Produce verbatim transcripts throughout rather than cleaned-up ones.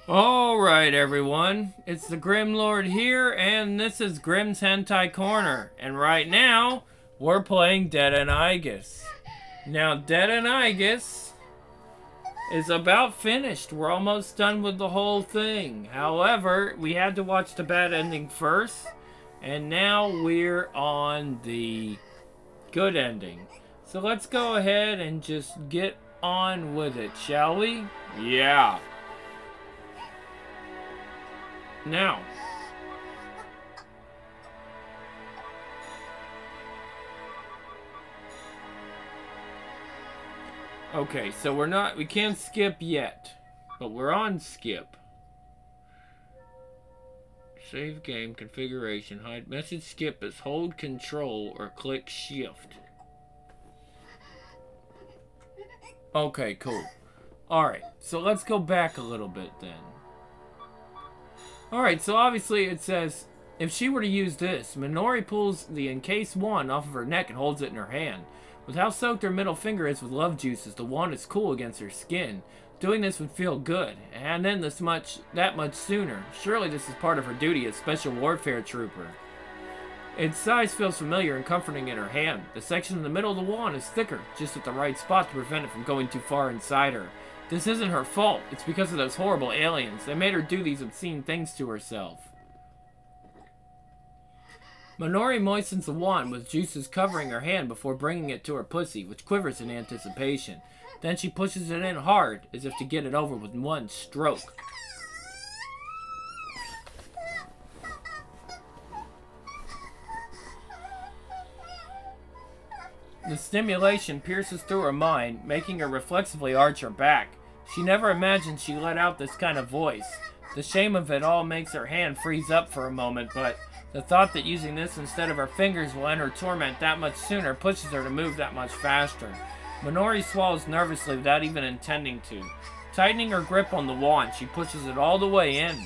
Alright, everyone. It's the Grim Lord here, and this is Grim's Hentai Corner. And right now, we're playing Dead and Aegis. Now, Dead and Aegis is about finished. We're almost done with the whole thing. However, we had to watch the bad ending first, and now we're on the good ending. So let's go ahead and just get on with it, shall we? Yeah. Now, okay, so we're not, we can't skip yet, but we're on skip. Save game configuration, hide message skip is hold control or click shift. Okay, cool. Alright, so let's go back a little bit then. Alright, so obviously it says, if she were to use this, Minori pulls the encased wand off of her neck and holds it in her hand. With how soaked her middle finger is with love juices, the wand is cool against her skin. Doing this would feel good, and then this much, that much sooner. Surely this is part of her duty as Special Warfare Trooper. Its size feels familiar and comforting in her hand. The section in the middle of the wand is thicker, just at the right spot to prevent it from going too far inside her. This isn't her fault. It's because of those horrible aliens. They made her do these obscene things to herself. Minori moistens the wand with juices covering her hand before bringing it to her pussy, which quivers in anticipation. Then she pushes it in hard, as if to get it over with one stroke. The stimulation pierces through her mind, making her reflexively arch her back. She never imagined she let out this kind of voice. The shame of it all makes her hand freeze up for a moment, but the thought that using this instead of her fingers will end her torment that much sooner pushes her to move that much faster. Minori swallows nervously without even intending to. Tightening her grip on the wand, she pushes it all the way in.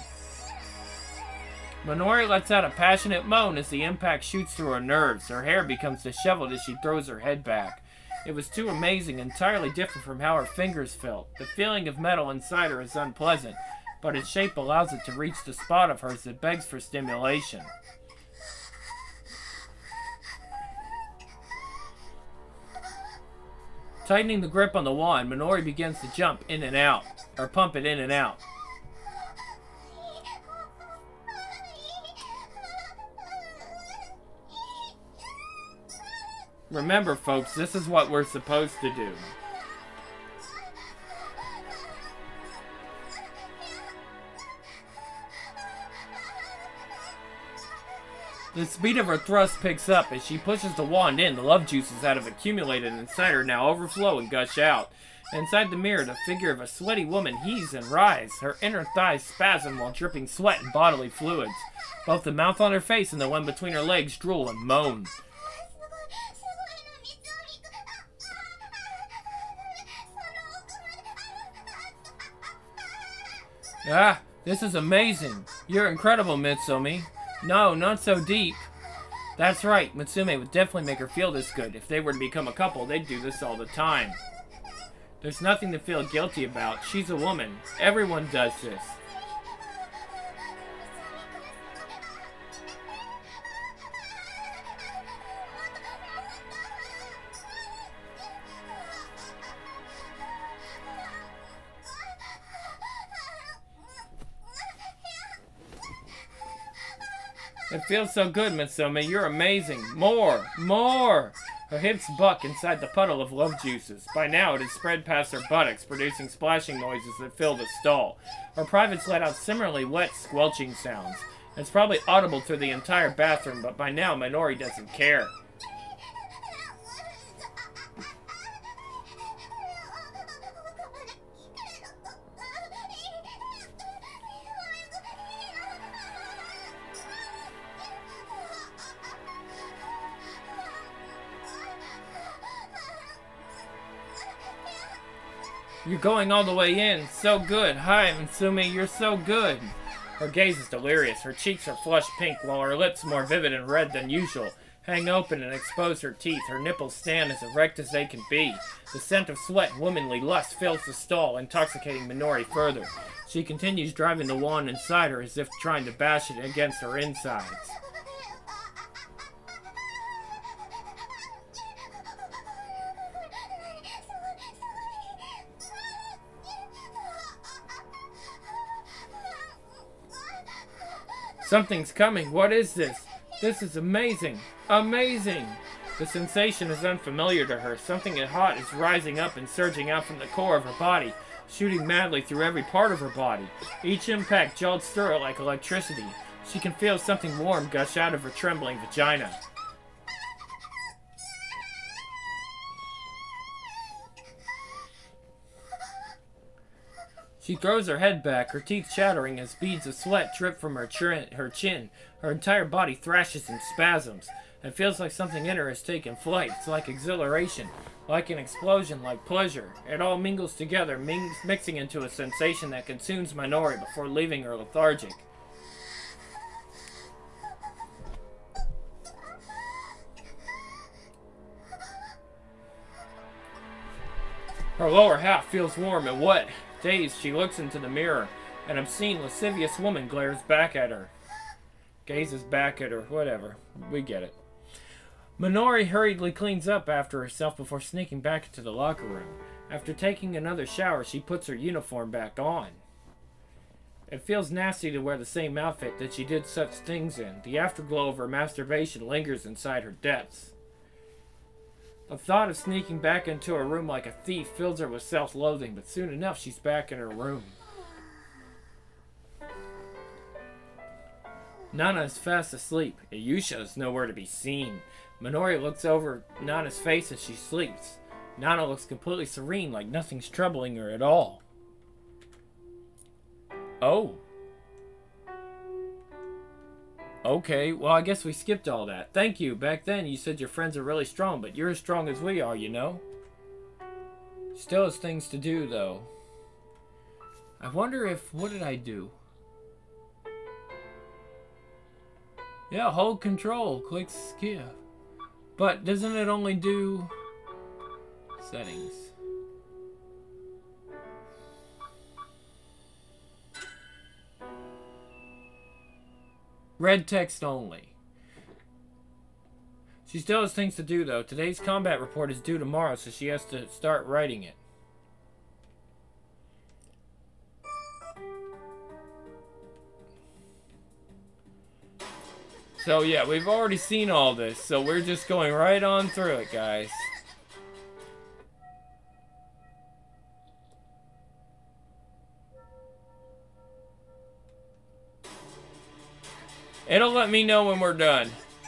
Minori lets out a passionate moan as the impact shoots through her nerves. Her hair becomes disheveled as she throws her head back. It was too amazing, entirely different from how her fingers felt. The feeling of metal inside her is unpleasant, but its shape allows it to reach the spot of hers that begs for stimulation. Tightening the grip on the wand, Minori begins to jump in and out, or pump it in and out. Remember, folks, this is what we're supposed to do. The speed of her thrust picks up as she pushes the wand in. The love juices that have accumulated inside her now overflow and gush out. Inside the mirror, the figure of a sweaty woman heaves and writhes. Her inner thighs spasm while dripping sweat and bodily fluids. Both the mouth on her face and the one between her legs drool and moan. Ah, this is amazing. You're incredible, Mitsumi. No, not so deep. That's right, Mitsume would definitely make her feel this good. If they were to become a couple, they'd do this all the time. There's nothing to feel guilty about. She's a woman. Everyone does this. It feels so good, Mitsume. You're amazing. More! More! Her hips buck inside the puddle of love juices. By now, it has spread past her buttocks, producing splashing noises that fill the stall. Her privates let out similarly wet, squelching sounds. It's probably audible through the entire bathroom, but by now, Minori doesn't care. You're going all the way in. So good. Hi, Mitsumi. You're so good. Her gaze is delirious. Her cheeks are flushed pink, while her lips more vivid and red than usual. hang open and expose her teeth. Her nipples stand as erect as they can be. The scent of sweat and womanly lust fills the stall, intoxicating Minori further. She continues driving the wand inside her as if trying to bash it against her insides. Something's coming. What is this? This is amazing. Amazing! The sensation is unfamiliar to her. Something hot is rising up and surging out from the core of her body, shooting madly through every part of her body. Each impact jolts through her like electricity. She can feel something warm gush out of her trembling vagina. She throws her head back, her teeth chattering as beads of sweat drip from her, chin, her chin. Her entire body thrashes in spasms. It feels like something in her has taken flight. It's like exhilaration, like an explosion, like pleasure. It all mingles together, ming mixing into a sensation that consumes Minori before leaving her lethargic. Her lower half feels warm and wet. Dazed, she looks into the mirror. An obscene, lascivious woman glares back at her. Gazes back at her. Whatever. We get it. Minori hurriedly cleans up after herself before sneaking back into the locker room. After taking another shower, she puts her uniform back on. It feels nasty to wear the same outfit that she did such things in. The afterglow of her masturbation lingers inside her depths. The thought of sneaking back into her room like a thief fills her with self-loathing, but soon enough she's back in her room. Nana is fast asleep. Ayusha is nowhere to be seen. Minori looks over Nana's face as she sleeps. Nana looks completely serene, like nothing's troubling her at all. Oh. Okay, well, I guess we skipped all that. Thank you. Back then, you said your friends are really strong, but you're as strong as we are, you know? Still has things to do, though. I wonder if... What did I do? Yeah, hold control. Click skip. But doesn't it only do... Settings. Red text only. She still has things to do, though. Today's combat report is due tomorrow, so she has to start writing it. So, yeah, we've already seen all this, so we're just going right on through it, guys. It'll let me know when we're done.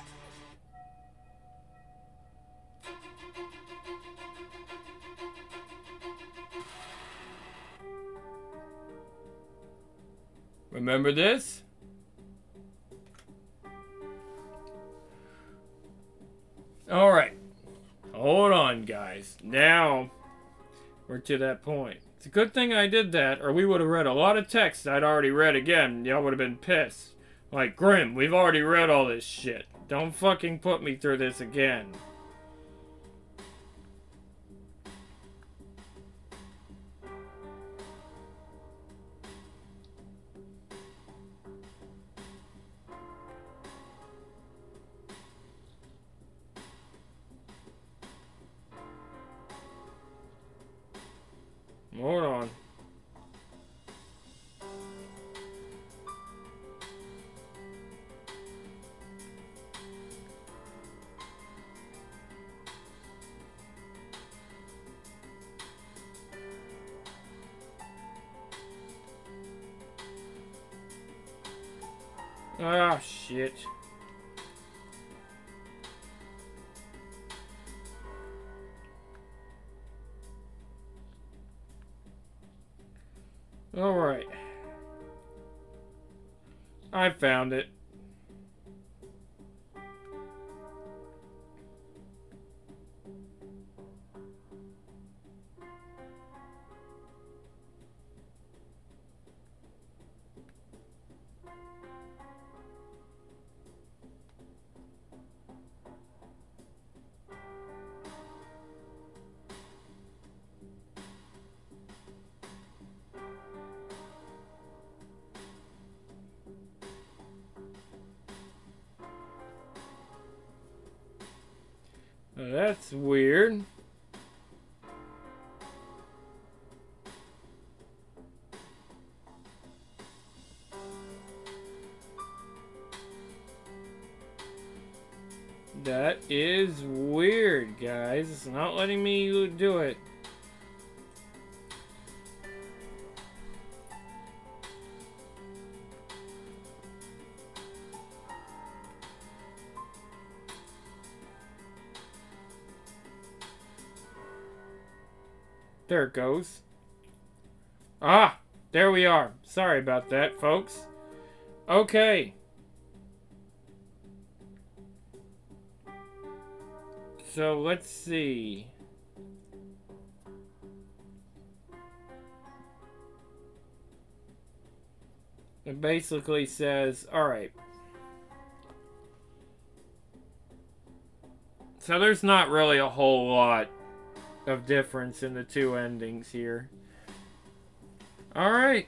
Remember this? Alright. Hold on, guys. Now, we're to that point. It's a good thing I did that, or we would have read a lot of text I'd already read again. Y'all would have been pissed. Like, Grim, we've already read all this shit. Don't fucking put me through this again. Hold on. Ah, shit. Alright. I found it. That's weird. That is weird, guys. It's not letting me do it. There it goes. Ah, there we are. Sorry about that, folks. Okay. So let's see. It basically says, alright. So there's not really a whole lot of difference in the two endings here. Alright.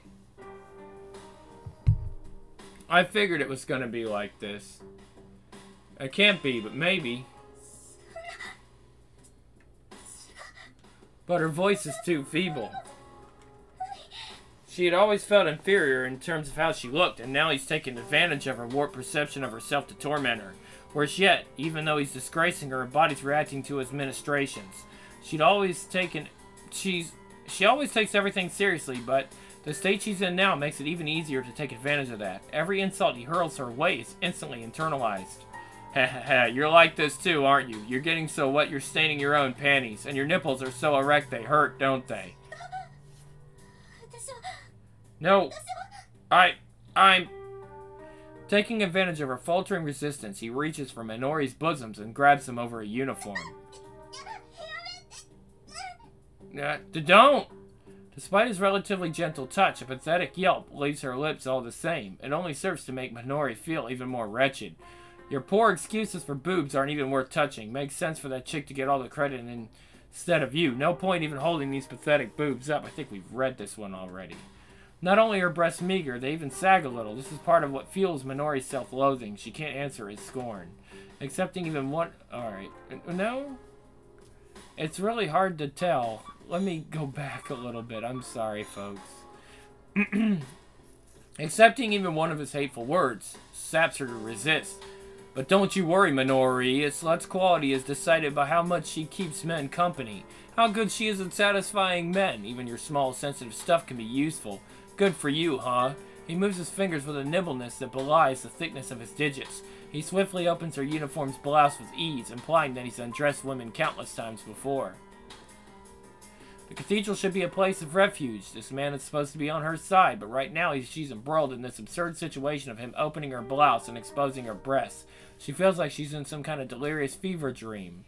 I figured it was going to be like this. It can't be, but maybe. But her voice is too feeble. She had always felt inferior in terms of how she looked, and now he's taken advantage of her warped perception of herself to torment her. Worse yet, even though he's disgracing her, her body's reacting to his ministrations. She'd always taken... She's... She always takes everything seriously, but the state she's in now makes it even easier to take advantage of that. Every insult he hurls her way is instantly internalized. Heh you're like this too, aren't you? You're getting so wet you're staining your own panties, and your nipples are so erect they hurt, don't they? No, I... I'm... Taking advantage of her faltering resistance, he reaches for Minori's bosoms and grabs them over a uniform. Uh, don't! Despite his relatively gentle touch, a pathetic yelp leaves her lips all the same. It only serves to make Minori feel even more wretched. Your poor excuses for boobs aren't even worth touching. Makes sense for that chick to get all the credit in, instead of you. No point even holding these pathetic boobs up. I think we've read this one already. Not only are breasts meager, they even sag a little. This is part of what fuels Minori's self-loathing. She can't answer his scorn. Accepting even one... Alright. No? It's really hard to tell. Let me go back a little bit. I'm sorry, folks. Accepting even one of his hateful words saps her to resist. But don't you worry, Minori. Slut's quality is decided by how much she keeps men company. How good she is at satisfying men. Even your small, sensitive stuff can be useful. Good for you, huh? He moves his fingers with a nimbleness that belies the thickness of his digits. He swiftly opens her uniform's blouse with ease, implying that he's undressed women countless times before. The cathedral should be a place of refuge. This man is supposed to be on her side, but right now she's embroiled in this absurd situation of him opening her blouse and exposing her breasts. She feels like she's in some kind of delirious fever dream.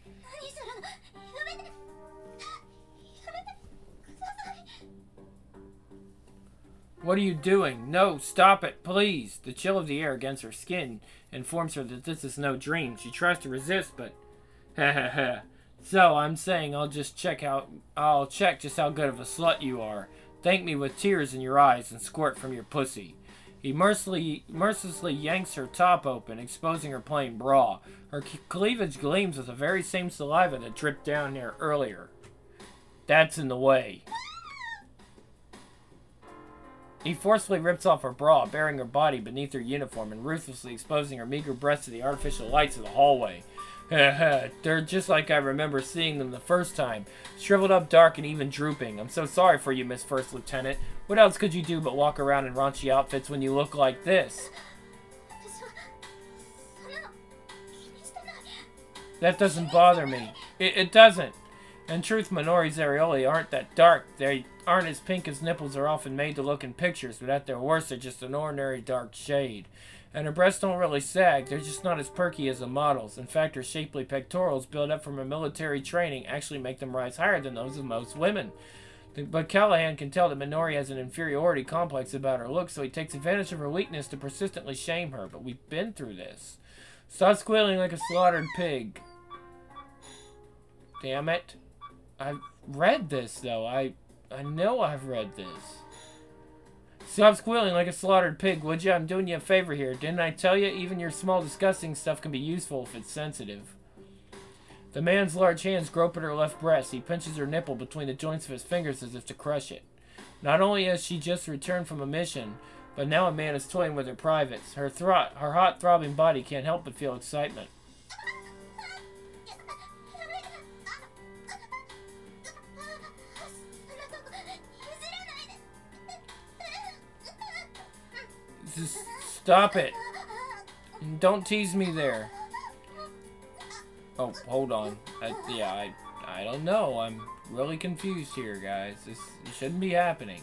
What are you doing? No, stop it, please. The chill of the air against her skin informs her that this is no dream. She tries to resist, but... Ha ha ha. So, I'm saying I'll just check how... I'll check just how good of a slut you are. Thank me with tears in your eyes and squirt from your pussy. He mercilessly, mercilessly yanks her top open, exposing her plain bra. Her cleavage gleams with the very same saliva that dripped down there earlier. That's in the way. He forcefully rips off her bra, bearing her body beneath her uniform and ruthlessly exposing her meager breasts to the artificial lights of the hallway. They're just like I remember seeing them the first time. Shriveled up, dark, and even drooping. I'm so sorry for you, Miss First Lieutenant. What else could you do but walk around in raunchy outfits when you look like this? That doesn't bother me. It, it doesn't. In truth, Minori's areolae aren't that dark. They aren't as pink as nipples are often made to look in pictures, but at their worst, they're just an ordinary dark shade. And her breasts don't really sag. They're just not as perky as a model's. In fact, her shapely pectorals, built up from her military training, actually make them rise higher than those of most women. But Callahan can tell that Minori has an inferiority complex about her looks, so he takes advantage of her weakness to persistently shame her. But we've been through this. Stop squealing like a slaughtered pig. Damn it. I've read this, though. I, I know I've read this. Stop squealing like a slaughtered pig, would you? I'm doing you a favor here. Didn't I tell you? Even your small disgusting stuff can be useful if it's sensitive. The man's large hands grope at her left breast. He pinches her nipple between the joints of his fingers as if to crush it. Not only has she just returned from a mission, but now a man is toying with her privates. Her thro- her hot, throbbing body can't help but feel excitement. Just stop it. Don't tease me there. Oh, hold on. I, yeah, I, I don't know. I'm really confused here, guys. This, this shouldn't be happening.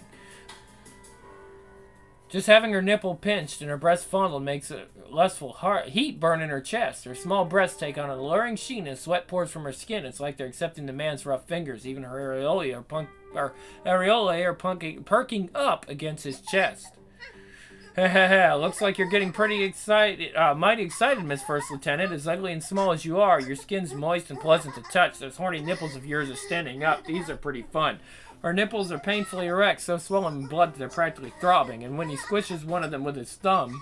Just having her nipple pinched and her breast fondled makes a lustful heart heat burn in her chest. Her small breasts take on an alluring sheen and sweat pours from her skin. It's like they're accepting the man's rough fingers. Even her areolae are, punk, or areolae are punking, perking up against his chest. Looks like you're getting pretty excited, uh, mighty excited, Miss First Lieutenant. As ugly and small as you are, your skin's moist and pleasant to touch. Those horny nipples of yours are standing up. These are pretty fun. Her nipples are painfully erect, so swollen with blood that they're practically throbbing. And when he squishes one of them with his thumb,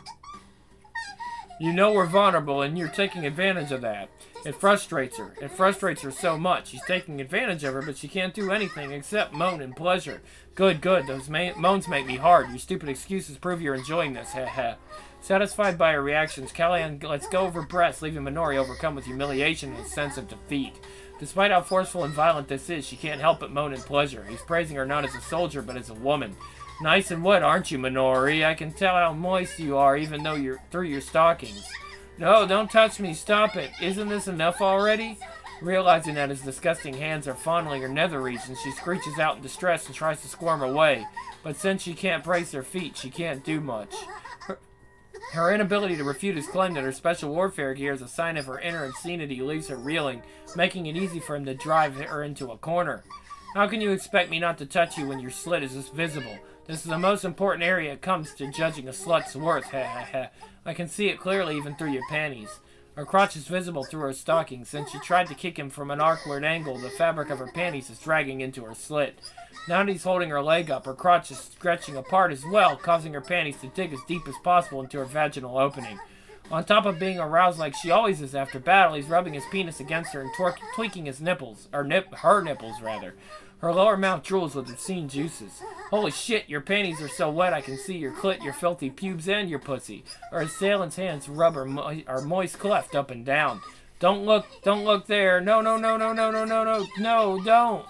you know we're vulnerable, and you're taking advantage of that. It frustrates her. It frustrates her so much. He's taking advantage of her, but she can't do anything except moan in pleasure. Good, good. Those ma- moans make me hard. Your stupid excuses prove you're enjoying this. Heh heh. Satisfied by her reactions, Callahan lets go of her breasts, leaving Minori overcome with humiliation and a sense of defeat. Despite how forceful and violent this is, she can't help but moan in pleasure. He's praising her not as a soldier, but as a woman. Nice and wet, aren't you, Minori? I can tell how moist you are, even though you're through your stockings. No, don't touch me. Stop it. Isn't this enough already? Realizing that his disgusting hands are fondling her nether regions, she screeches out in distress and tries to squirm away. But since she can't brace her feet, she can't do much. Her, her inability to refute his claim that her special warfare gear is a sign of her inner obscenity leaves her reeling, making it easy for him to drive her into a corner. How can you expect me not to touch you when your slit is this visible? This is the most important area it comes to judging a slut's worth, ha ha ha. I can see it clearly even through your panties. Her crotch is visible through her stockings. Since she tried to kick him from an awkward angle, the fabric of her panties is dragging into her slit. Now that he's holding her leg up, her crotch is stretching apart as well, causing her panties to dig as deep as possible into her vaginal opening. On top of being aroused like she always is after battle, he's rubbing his penis against her and twerk- tweaking his nipples, or nip- her nipples rather. Her lower mouth drools with obscene juices. Holy shit, your panties are so wet I can see your clit, your filthy pubes, and your pussy. Her assailant's hands rub her, mo- her moist cleft up and down. Don't look, don't look there. No, no, no, no, no, no, no, no, no, don't.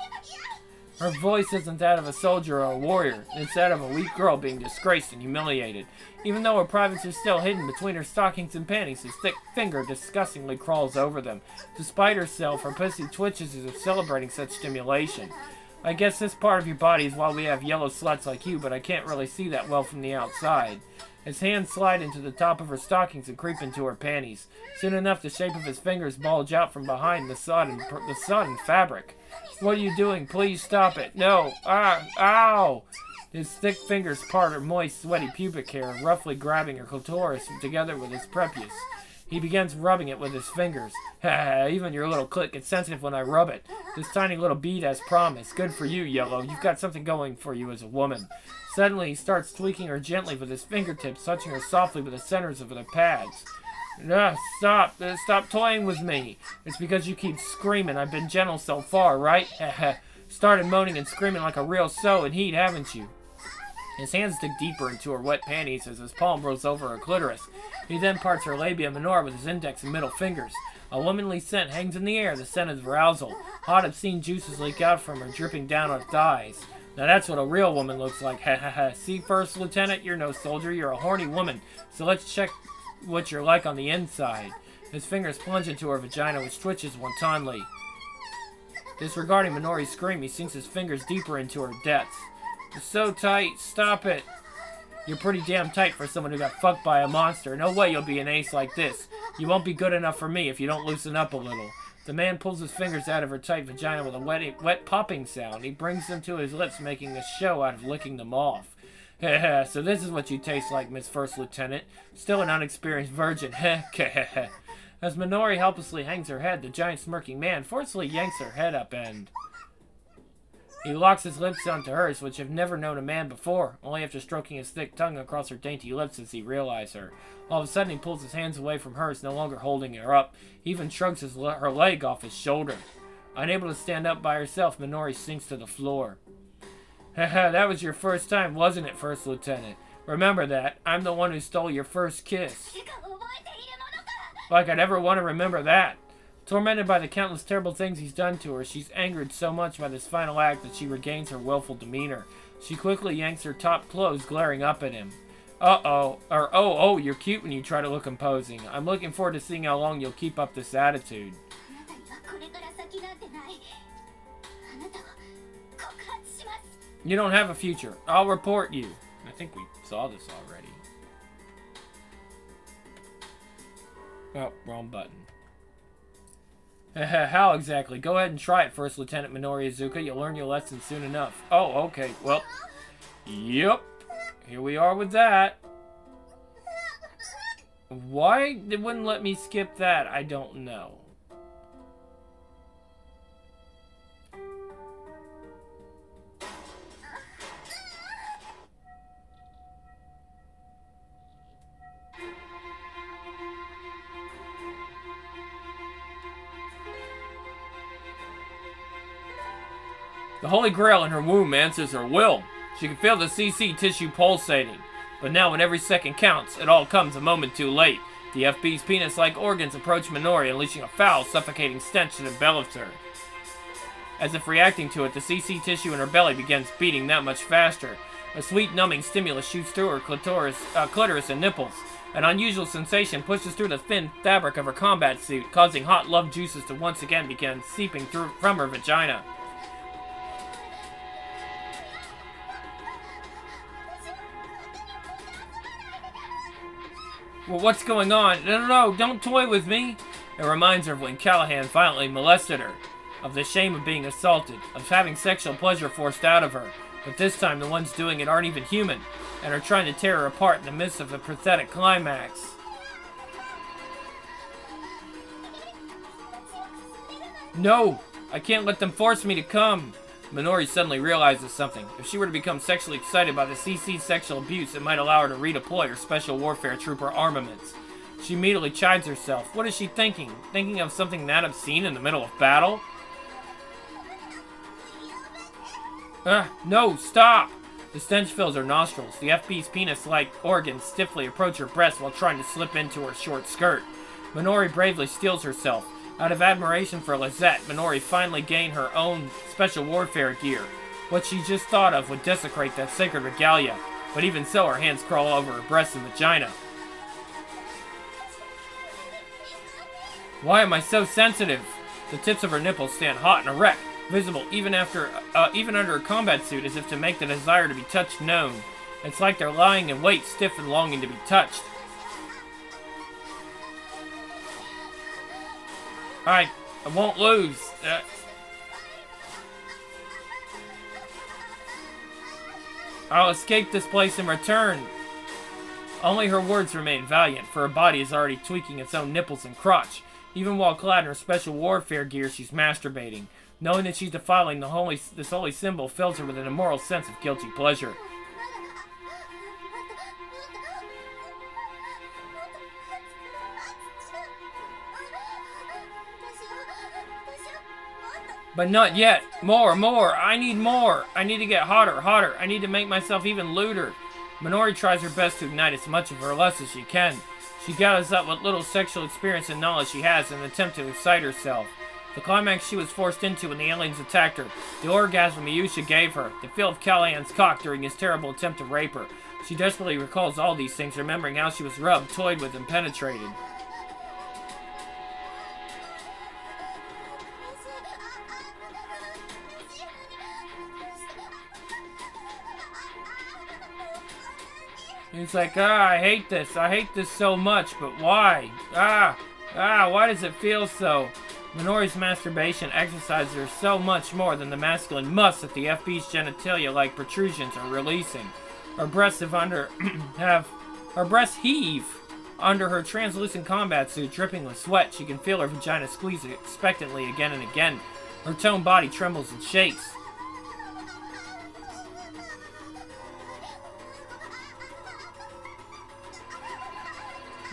Her voice isn't that of a soldier or a warrior. It's that of a weak girl being disgraced and humiliated. Even though her privates are still hidden between her stockings and panties, his thick finger disgustingly crawls over them. Despite herself, her pussy twitches as if celebrating such stimulation. I guess this part of your body is why we have yellow sluts like you, but I can't really see that well from the outside. His hands slide into the top of her stockings and creep into her panties. Soon enough, the shape of his fingers bulge out from behind the sodden, the sodden fabric. What are you doing? Please stop it. No. Ah, ow! His thick fingers part her moist, sweaty pubic hair, roughly grabbing her clitoris together with his prepuce. He begins rubbing it with his fingers. Ha, even your little clit gets sensitive when I rub it. This tiny little bead has promise. Good for you, Yellow. You've got something going for you as a woman. Suddenly, he starts tweaking her gently with his fingertips, touching her softly with the centers of the pads. Ah, stop. Uh, stop toying with me. It's because you keep screaming. I've been gentle so far, right? Started moaning and screaming like a real sow in heat, haven't you? His hands dig deeper into her wet panties as his palm rolls over her clitoris. He then parts her labia minora with his index and middle fingers. A womanly scent hangs in the air, the scent of arousal. Hot, obscene juices leak out from her, dripping down her thighs. Now that's what a real woman looks like. Ha ha ha. See, First Lieutenant, you're no soldier, you're a horny woman. So let's check what you're like on the inside. His fingers plunge into her vagina, which twitches wantonly. Disregarding Minori's scream, he sinks his fingers deeper into her depths. You're so tight. Stop it. You're pretty damn tight for someone who got fucked by a monster. No way you'll be an ace like this. You won't be good enough for me if you don't loosen up a little. The man pulls his fingers out of her tight vagina with a wet, wet popping sound. He brings them to his lips, making a show out of licking them off. Heh so this is what you taste like, Miss First Lieutenant. Still an unexperienced virgin. Heh As Minori helplessly hangs her head, the giant smirking man forcefully yanks her head up and... He locks his lips onto hers, which have never known a man before. Only after stroking his thick tongue across her dainty lips does he realize her. All of a sudden, he pulls his hands away from hers, no longer holding her up. He even shrugs his le her leg off his shoulder. Unable to stand up by herself, Minori sinks to the floor. Haha, that was your first time, wasn't it, First Lieutenant? Remember that. I'm the one who stole your first kiss. Like I'd ever want to remember that. Tormented by the countless terrible things he's done to her, she's angered so much by this final act that she regains her willful demeanor. She quickly yanks her top clothes, glaring up at him. Uh-oh. Or, oh, oh, you're cute when you try to look imposing. I'm looking forward to seeing how long you'll keep up this attitude. You don't have a future. I'll report you. I think we saw this already. Oh, wrong button. How exactly? Go ahead and try it, First Lieutenant Minori Iizuka. You'll learn your lesson soon enough. Oh, okay. Well, yep. Here we are with that. Why it wouldn't let me skip that, I don't know. The Holy Grail in her womb answers her will. She can feel the C C tissue pulsating. But now when every second counts, it all comes a moment too late. The F B's penis-like organs approach Minori, unleashing a foul, suffocating stench that envelops her. As if reacting to it, the C C tissue in her belly begins beating that much faster. A sweet, numbing stimulus shoots through her clitoris, uh, clitoris and nipples. An unusual sensation pushes through the thin fabric of her combat suit, causing hot love juices to once again begin seeping through from her vagina. Well, what's going on? No, no, no, don't toy with me. It reminds her of when Callahan violently molested her, of the shame of being assaulted, of having sexual pleasure forced out of her. But this time, the ones doing it aren't even human, and are trying to tear her apart in the midst of a pathetic climax. No! I can't let them force me to come! Minori suddenly realizes something. If she were to become sexually excited by the C C's sexual abuse, it might allow her to redeploy her Special Warfare Trooper armaments. She immediately chides herself. What is she thinking? Thinking of something that obscene in the middle of battle? Ah, no, stop! The stench fills her nostrils. The F B's penis-like organs stiffly approach her breast while trying to slip into her short skirt. Minori bravely steels herself. Out of admiration for Lisette, Minori finally gained her own special warfare gear. What she just thought of would desecrate that sacred regalia, but even so, her hands crawl over her breast and vagina. Why am I so sensitive? The tips of her nipples stand hot and erect, visible even after, uh, even under a combat suit, as if to make the desire to be touched known. It's like they're lying in wait, stiff and longing to be touched. I, I won't lose. Uh, I'll escape this place in return. Only her words remain valiant, for her body is already tweaking its own nipples and crotch. Even while clad in her special warfare gear, she's masturbating. Knowing that she's defiling the holy, this holy symbol fills her with an immoral sense of guilty pleasure. But not yet. More, more. I need more. I need to get hotter, hotter. I need to make myself even lewder. Minori tries her best to ignite as much of her lust as she can. She gathers up what little sexual experience and knowledge she has in an attempt to excite herself. The climax she was forced into when the aliens attacked her, the orgasm Miyusha gave her, the feel of Callahan's cock during his terrible attempt to rape her. She desperately recalls all these things, remembering how she was rubbed, toyed with, and penetrated. It's like, ah, I hate this. I hate this so much, but why? Ah, ah, why does it feel so? Minori's masturbation exercises her so much more than the masculine must that the F B's genitalia-like protrusions are releasing. Her breasts have under have her breasts heave under her translucent combat suit, dripping with sweat. She can feel her vagina squeeze expectantly again and again. Her toned body trembles and shakes.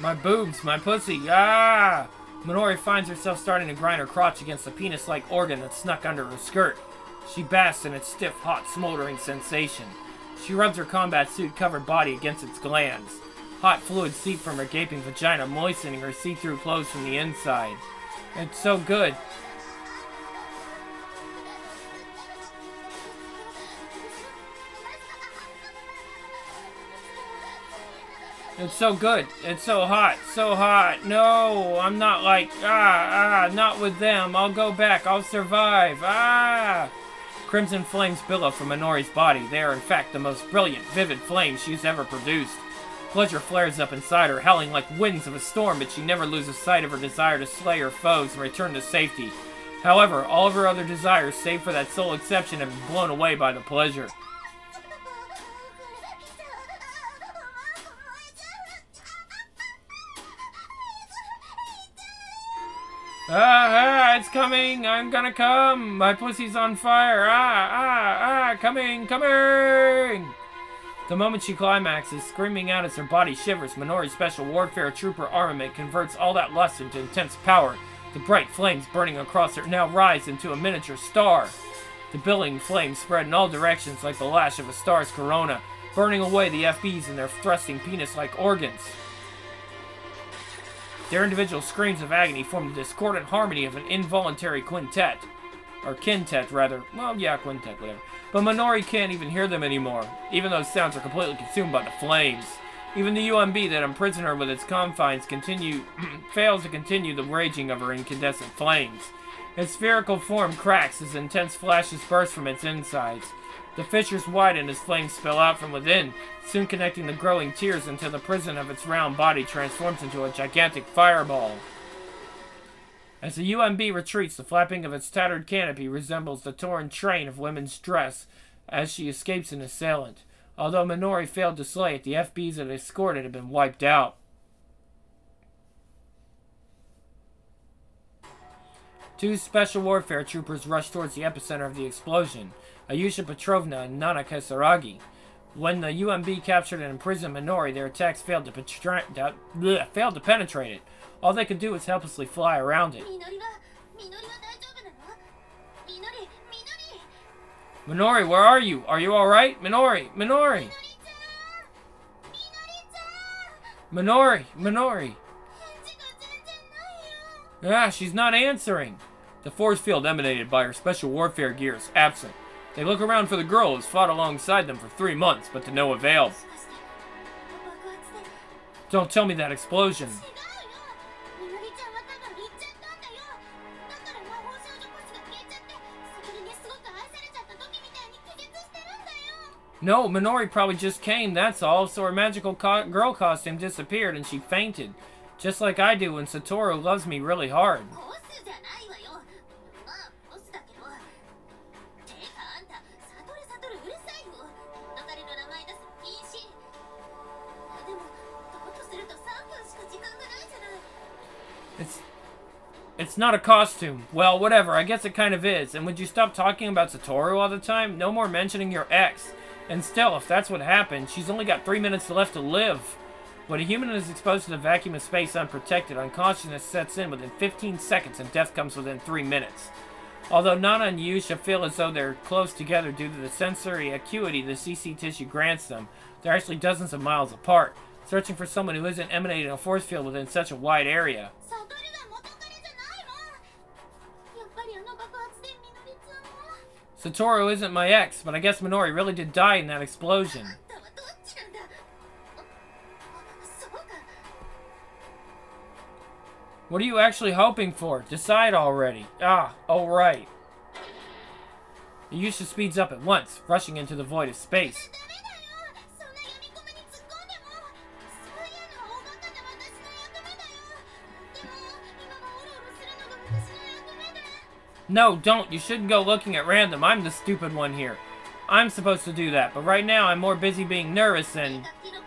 My boobs, my pussy, ah! Minori finds herself starting to grind her crotch against the penis-like organ that snuck under her skirt. She basks in its stiff, hot, smoldering sensation. She rubs her combat suit-covered body against its glands. Hot fluid seep from her gaping vagina, moistening her see-through clothes from the inside. It's so good. It's so good. It's so hot. So hot. No, I'm not like, ah, ah, not with them. I'll go back. I'll survive. Ah! Crimson flames billow from Minori's body. They are, in fact, the most brilliant, vivid flames she's ever produced. Pleasure flares up inside her, howling like winds of a storm, but she never loses sight of her desire to slay her foes and return to safety. However, all of her other desires, save for that sole exception, have been blown away by the pleasure. Ah, ah, it's coming! I'm gonna come! My pussy's on fire! Ah, ah, ah, coming, coming! The moment she climaxes, screaming out as her body shivers, Minori's Special Warfare Trooper armament converts all that lust into intense power. The bright flames burning across her now rise into a miniature star. The billowing flames spread in all directions like the lash of a star's corona, burning away the F Bs and their thrusting penis-like organs. Their individual screams of agony form the discordant harmony of an involuntary quintet. Or quintet, rather. Well, yeah, quintet, whatever. But Minori can't even hear them anymore, even though sounds are completely consumed by the flames. Even the U M B that imprisoned her with its confines continue fails to continue the raging of her incandescent flames. Its spherical form cracks as intense flashes burst from its insides. The fissures widen as flames spill out from within, soon connecting the growing tears until the prison of its round body transforms into a gigantic fireball. As the U M B retreats, the flapping of its tattered canopy resembles the torn train of women's dress as she escapes an assailant. Although Minori failed to slay it, the F Bs that escorted had been wiped out. Two special warfare troopers rush towards the epicenter of the explosion, Ayusha Petrovna and Nana Kasaragi. When the U M B captured and imprisoned Minori, their attacks failed to, petra- bleh, failed to penetrate it. All they could do was helplessly fly around it. Minori, where are you? Are you alright? Minori! Minori! Minori! Minori! Ah, she's not answering! The force field emanated by her special warfare gear is absent. They look around for the girl who's fought alongside them for three months, but to no avail. Don't tell me that explosion. No, Minori probably just came, that's all, so her magical co girl costume disappeared and she fainted. Just like I do when Satoru loves me really hard. It's... It's not a costume. Well, whatever, I guess it kind of is. And would you stop talking about Satoru all the time? No more mentioning your ex. And still, if that's what happened, she's only got three minutes left to live. When a human is exposed to the vacuum of space unprotected, unconsciousness sets in within fifteen seconds and death comes within three minutes. Although Nana and Yusha feel as though they're close together due to the sensory acuity the C C tissue grants them, they're actually dozens of miles apart, searching for someone who isn't emanating a force field within such a wide area. Satoru isn't my ex, but I guess Minori really did die in that explosion. What are you actually hoping for? Decide already. Ah, alright. Yusha speeds up at once, rushing into the void of space. No, don't. You shouldn't go looking at random. I'm the stupid one here. I'm supposed to do that, but right now I'm more busy being nervous and...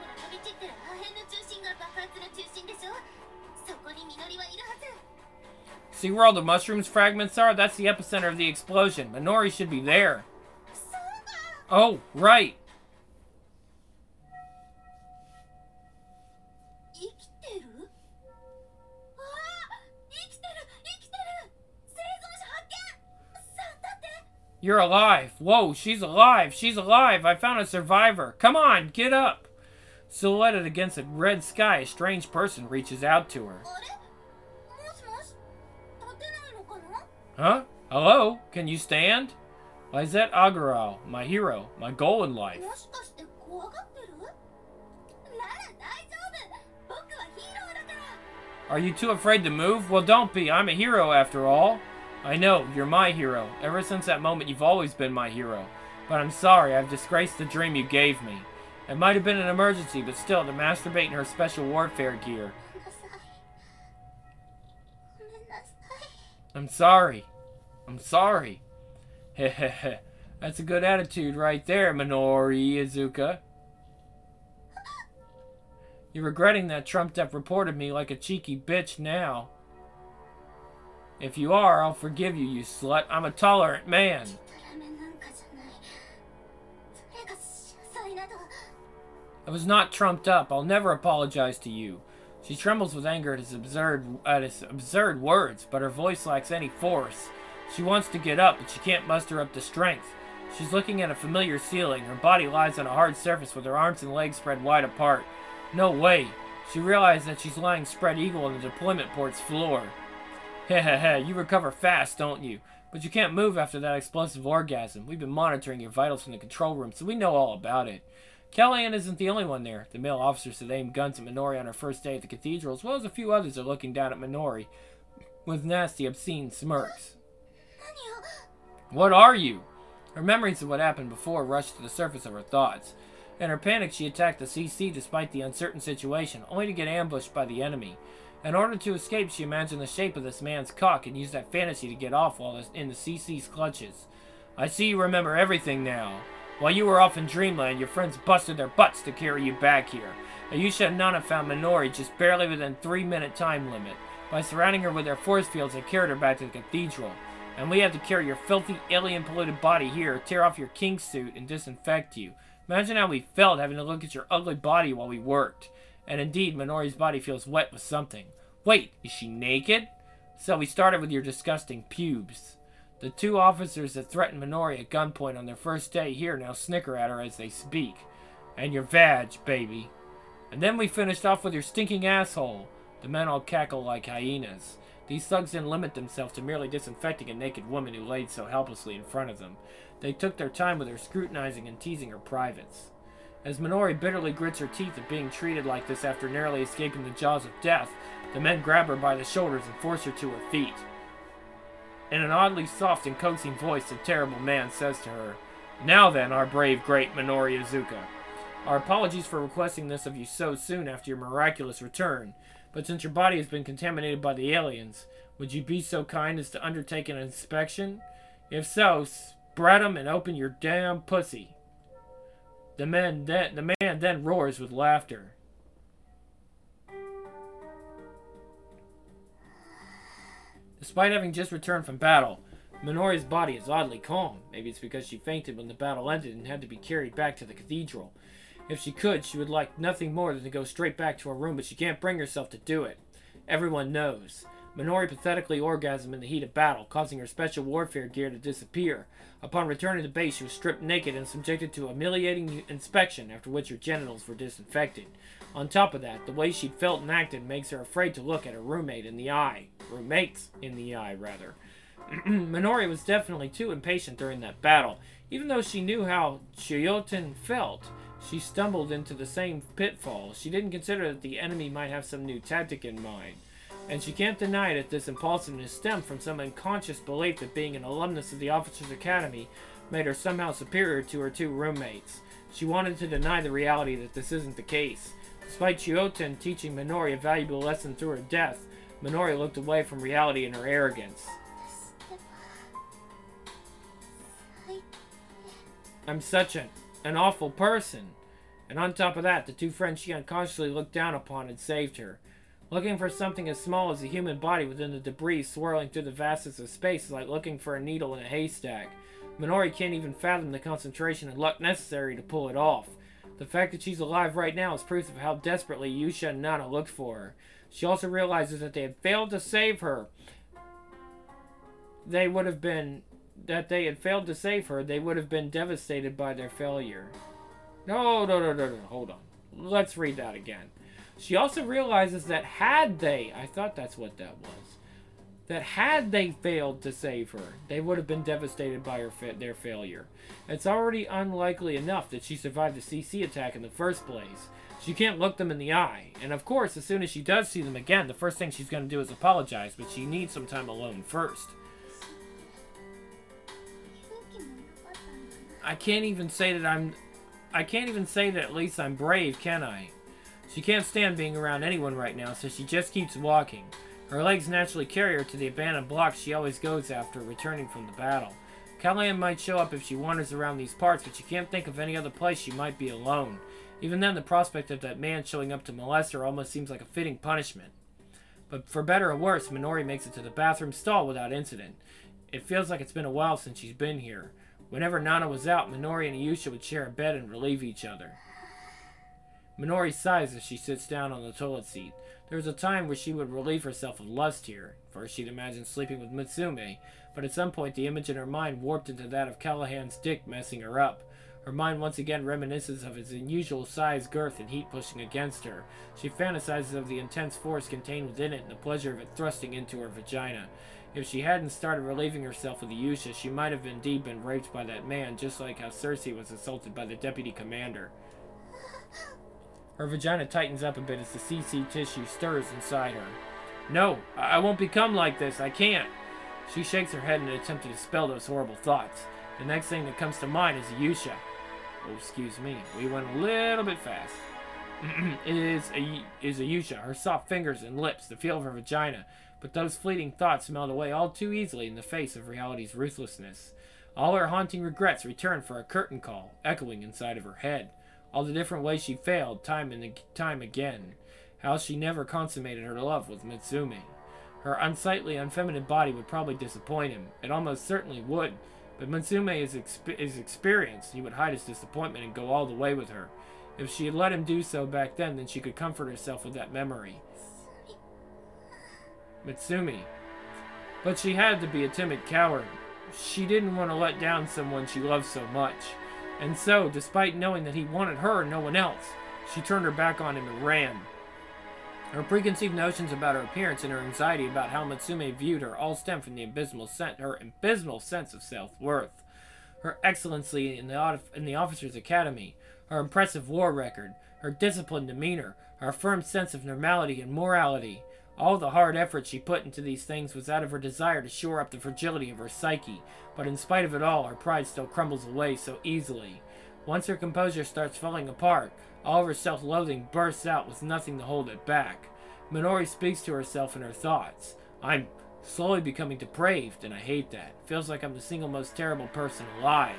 See where all the mushrooms fragments are? That's the epicenter of the explosion. Minori should be there. Oh, right. You're alive. Whoa, she's alive. She's alive. I found a survivor. Come on, get up. Silhouetted against a red sky, a strange person reaches out to her. Huh? Hello? Can you stand? Lizette Agarao, my hero, my goal in life. Are you too afraid to move? Well, don't be. I'm a hero after all. I know, you're my hero. Ever since that moment, you've always been my hero. But I'm sorry, I've disgraced the dream you gave me. It might have been an emergency, but still, to masturbate in her special warfare gear. I'm sorry. I'm sorry. Hehehe. That's a good attitude right there, Minori Izuka. You're regretting that trumped-up report of me like a cheeky bitch now. If you are, I'll forgive you, you slut. I'm a tolerant man. I was not trumped up. I'll never apologize to you. She trembles with anger at his absurd, at his absurd words, but her voice lacks any force. She wants to get up, but she can't muster up the strength. She's looking at a familiar ceiling. Her body lies on a hard surface with her arms and legs spread wide apart. No way. She realizes that she's lying spread eagle on the deployment port's floor. Heh heh heh, you recover fast, don't you? But you can't move after that explosive orgasm. We've been monitoring your vitals from the control room, so we know all about it. Kellyanne isn't the only one there. The male officers that aimed guns at Minori on her first day at the cathedral, as well as a few others, are looking down at Minori with nasty, obscene smirks. What are you? Her memories of what happened before rushed to the surface of her thoughts. In her panic, she attacked the C C despite the uncertain situation, only to get ambushed by the enemy. In order to escape, she imagined the shape of this man's cock and used that fantasy to get off while in the C C's clutches. I see you remember everything now. While you were off in Dreamland, your friends busted their butts to carry you back here. Ayusha and Nana found Minori just barely within three-minute time limit. By surrounding her with their force fields, they carried her back to the cathedral. And we had to carry your filthy, alien-polluted body here, tear off your king suit, and disinfect you. Imagine how we felt having to look at your ugly body while we worked. And indeed, Minori's body feels wet with something. Wait, is she naked? So we started with your disgusting pubes. The two officers that threatened Minori at gunpoint on their first day here now snicker at her as they speak. And your vag, baby. And then we finished off with your stinking asshole. The men all cackle like hyenas. These thugs didn't limit themselves to merely disinfecting a naked woman who laid so helplessly in front of them. They took their time with her, scrutinizing and teasing her privates. As Minori bitterly grits her teeth at being treated like this after narrowly escaping the jaws of death, the men grab her by the shoulders and force her to her feet. In an oddly soft and coaxing voice, the terrible man says to her, "Now then, our brave, great Minori Izuka. Our apologies for requesting this of you so soon after your miraculous return, but since your body has been contaminated by the aliens, would you be so kind as to undertake an inspection? If so, spread 'em and open your damn pussy." The man then, the man then roars with laughter. Despite having just returned from battle, Minori's body is oddly calm. Maybe it's because she fainted when the battle ended and had to be carried back to the cathedral. If she could, she would like nothing more than to go straight back to her room, but she can't bring herself to do it. Everyone knows. Minori pathetically orgasmed in the heat of battle, causing her special warfare gear to disappear. Upon returning to base, she was stripped naked and subjected to a humiliating inspection, after which her genitals were disinfected. On top of that, the way she'd felt and acted makes her afraid to look at her roommate in the eye. Roommates in the eye, rather. Minori was definitely too impatient during that battle. Even though she knew how Chiyoten felt, she stumbled into the same pitfall. She didn't consider that the enemy might have some new tactic in mind. And she can't deny that this impulsiveness stemmed from some unconscious belief that being an alumnus of the Officers' Academy made her somehow superior to her two roommates. She wanted to deny the reality that this isn't the case. Despite Chiyoten teaching Minori a valuable lesson through her death, Minori looked away from reality in her arrogance. I'm such an, an awful person. And on top of that, the two friends she unconsciously looked down upon had saved her. Looking for something as small as a human body within the debris swirling through the vastness of space is like looking for a needle in a haystack. Minori can't even fathom the concentration and luck necessary to pull it off. The fact that she's alive right now is proof of how desperately Yusha and Nana looked for her. She also realizes that they had failed to save her. They would have been that they had failed to save her, they would have been devastated by their failure. No, no, no, no, no, hold on. Let's read that again. She also realizes that had they, I thought that's what that was, that had they failed to save her, they would have been devastated by her fa- their failure. It's already unlikely enough that she survived the C C attack in the first place. She can't look them in the eye. And of course, as soon as she does see them again, the first thing she's going to do is apologize, but she needs some time alone first. I can't even say that I'm... I can't even say that at least I'm brave, can I? She can't stand being around anyone right now, so she just keeps walking. Her legs naturally carry her to the abandoned blocks she always goes after, returning from the battle. Callahan might show up if she wanders around these parts, but she can't think of any other place she might be alone. Even then, the prospect of that man showing up to molest her almost seems like a fitting punishment. But for better or worse, Minori makes it to the bathroom stall without incident. It feels like it's been a while since she's been here. Whenever Nana was out, Minori and Ayusha would share a bed and relieve each other. Minori sighs as she sits down on the toilet seat. There was a time where she would relieve herself of lust here. First she'd imagined sleeping with Mitsume, but at some point the image in her mind warped into that of Callahan's dick messing her up. Her mind once again reminisces of his unusual size, girth, and heat pushing against her. She fantasizes of the intense force contained within it and the pleasure of it thrusting into her vagina. If she hadn't started relieving herself with Ayusha, she might have indeed been raped by that man, just like how Cersei was assaulted by the deputy commander. Her vagina tightens up a bit as the C C tissue stirs inside her. No, I won't become like this. I can't. She shakes her head in an attempt to dispel those horrible thoughts. The next thing that comes to mind is Ayusha. Oh, excuse me. We went a little bit fast. It is, a, is Ayusha, her soft fingers and lips, the feel of her vagina. But those fleeting thoughts melt away all too easily in the face of reality's ruthlessness. All her haunting regrets return for a curtain call, echoing inside of her head. All the different ways she failed, time and time again. How she never consummated her love with Mitsume. Her unsightly, unfeminine body would probably disappoint him. It almost certainly would. But Mitsume is, exp- is experienced. He would hide his disappointment and go all the way with her. If she had let him do so back then, then she could comfort herself with that memory. Mitsume. But she had to be a timid coward. She didn't want to let down someone she loved so much. And so, despite knowing that he wanted her and no one else, she turned her back on him and ran. Her preconceived notions about her appearance and her anxiety about how Mitsume viewed her all stem from the abysmal sen- her abysmal sense of self-worth. Her excellency in the, in the officer's academy, her impressive war record, her disciplined demeanor, her firm sense of normality and morality. All the hard effort she put into these things was out of her desire to shore up the fragility of her psyche, but in spite of it all, her pride still crumbles away so easily. Once her composure starts falling apart, all of her self-loathing bursts out with nothing to hold it back. Minori speaks to herself in her thoughts. I'm slowly becoming depraved, and I hate that. It feels like I'm the single most terrible person alive.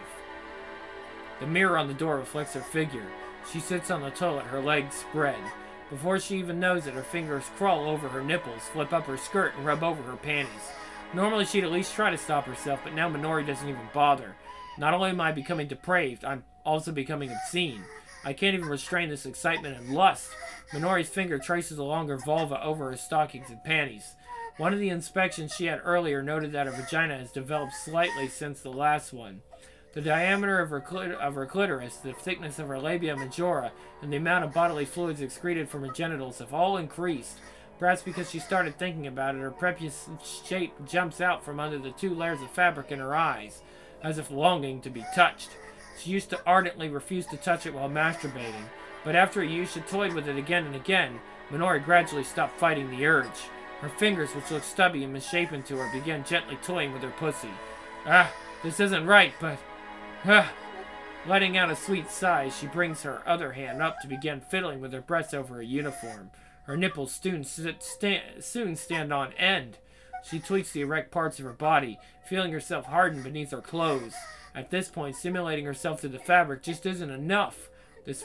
The mirror on the door reflects her figure. She sits on the toilet, her legs spread. Before she even knows it, her fingers crawl over her nipples, flip up her skirt, and rub over her panties. Normally she'd at least try to stop herself, but now Minori doesn't even bother. Not only am I becoming depraved, I'm also becoming obscene. I can't even restrain this excitement and lust. Minori's finger traces along her vulva over her stockings and panties. One of the inspections she had earlier noted that her vagina has developed slightly since the last one. The diameter of her, clit- of her clitoris, the thickness of her labia majora, and the amount of bodily fluids excreted from her genitals have all increased. Perhaps because she started thinking about it, her prepuce shape jumps out from under the two layers of fabric in her eyes, as if longing to be touched. She used to ardently refuse to touch it while masturbating, but after Ayusha toyed with it again and again, Minori gradually stopped fighting the urge. Her fingers, which looked stubby and misshapen to her, began gently toying with her pussy. Ah, this isn't right, but... Ah. Letting out a sweet sigh, she brings her other hand up to begin fiddling with her breasts over her uniform. Her nipples soon, sta- soon stand on end. She tweaks the erect parts of her body, feeling herself harden beneath her clothes. At this point, simulating herself to the fabric just isn't enough. This...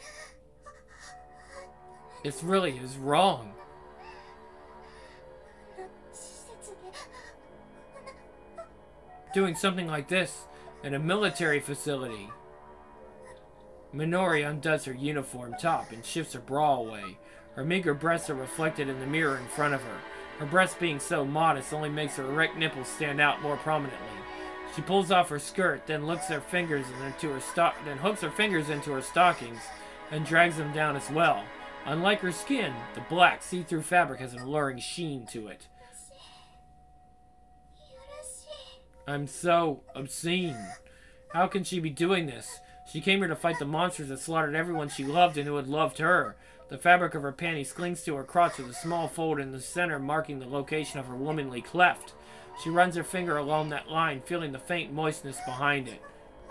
This really is wrong. Doing something like this in a military facility. Minori undoes her uniform top and shifts her bra away. Her meager breasts are reflected in the mirror in front of her. Her breasts being so modest only makes her erect nipples stand out more prominently. She pulls off her skirt, then looks her fingers into her sto- then hooks her fingers into her stockings and drags them down as well. Unlike her skin, the black, see-through fabric has an alluring sheen to it. I'm so obscene. How can she be doing this? She came here to fight the monsters that slaughtered everyone she loved and who had loved her. The fabric of her panties clings to her crotch with a small fold in the center marking the location of her womanly cleft. She runs her finger along that line, feeling the faint moistness behind it.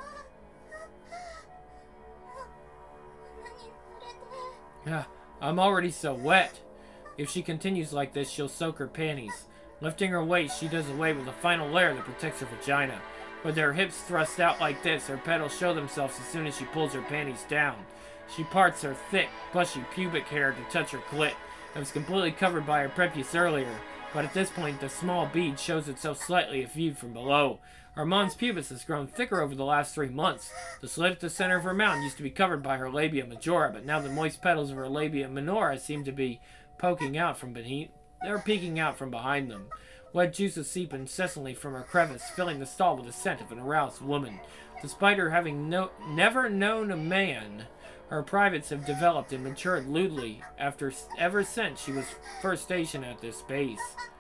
Yeah, I'm already so wet. If she continues like this, she'll soak her panties. Lifting her waist, she does away with the final layer that protects her vagina. With her hips thrust out like this, her petals show themselves as soon as she pulls her panties down. She parts her thick, bushy pubic hair to touch her clit. It was completely covered by her prepuce earlier, but at this point the small bead shows itself slightly if viewed from below. Armand's pubis has grown thicker over the last three months. The slit at the center of her mound used to be covered by her labia majora, but now the moist petals of her labia minora seem to be poking out from beneath. They're peeking out from behind them. Wet juices seep incessantly from her crevice, filling the stall with the scent of an aroused woman. Despite her having no, never known a man, her privates have developed and matured lewdly after ever since she was first stationed at this base.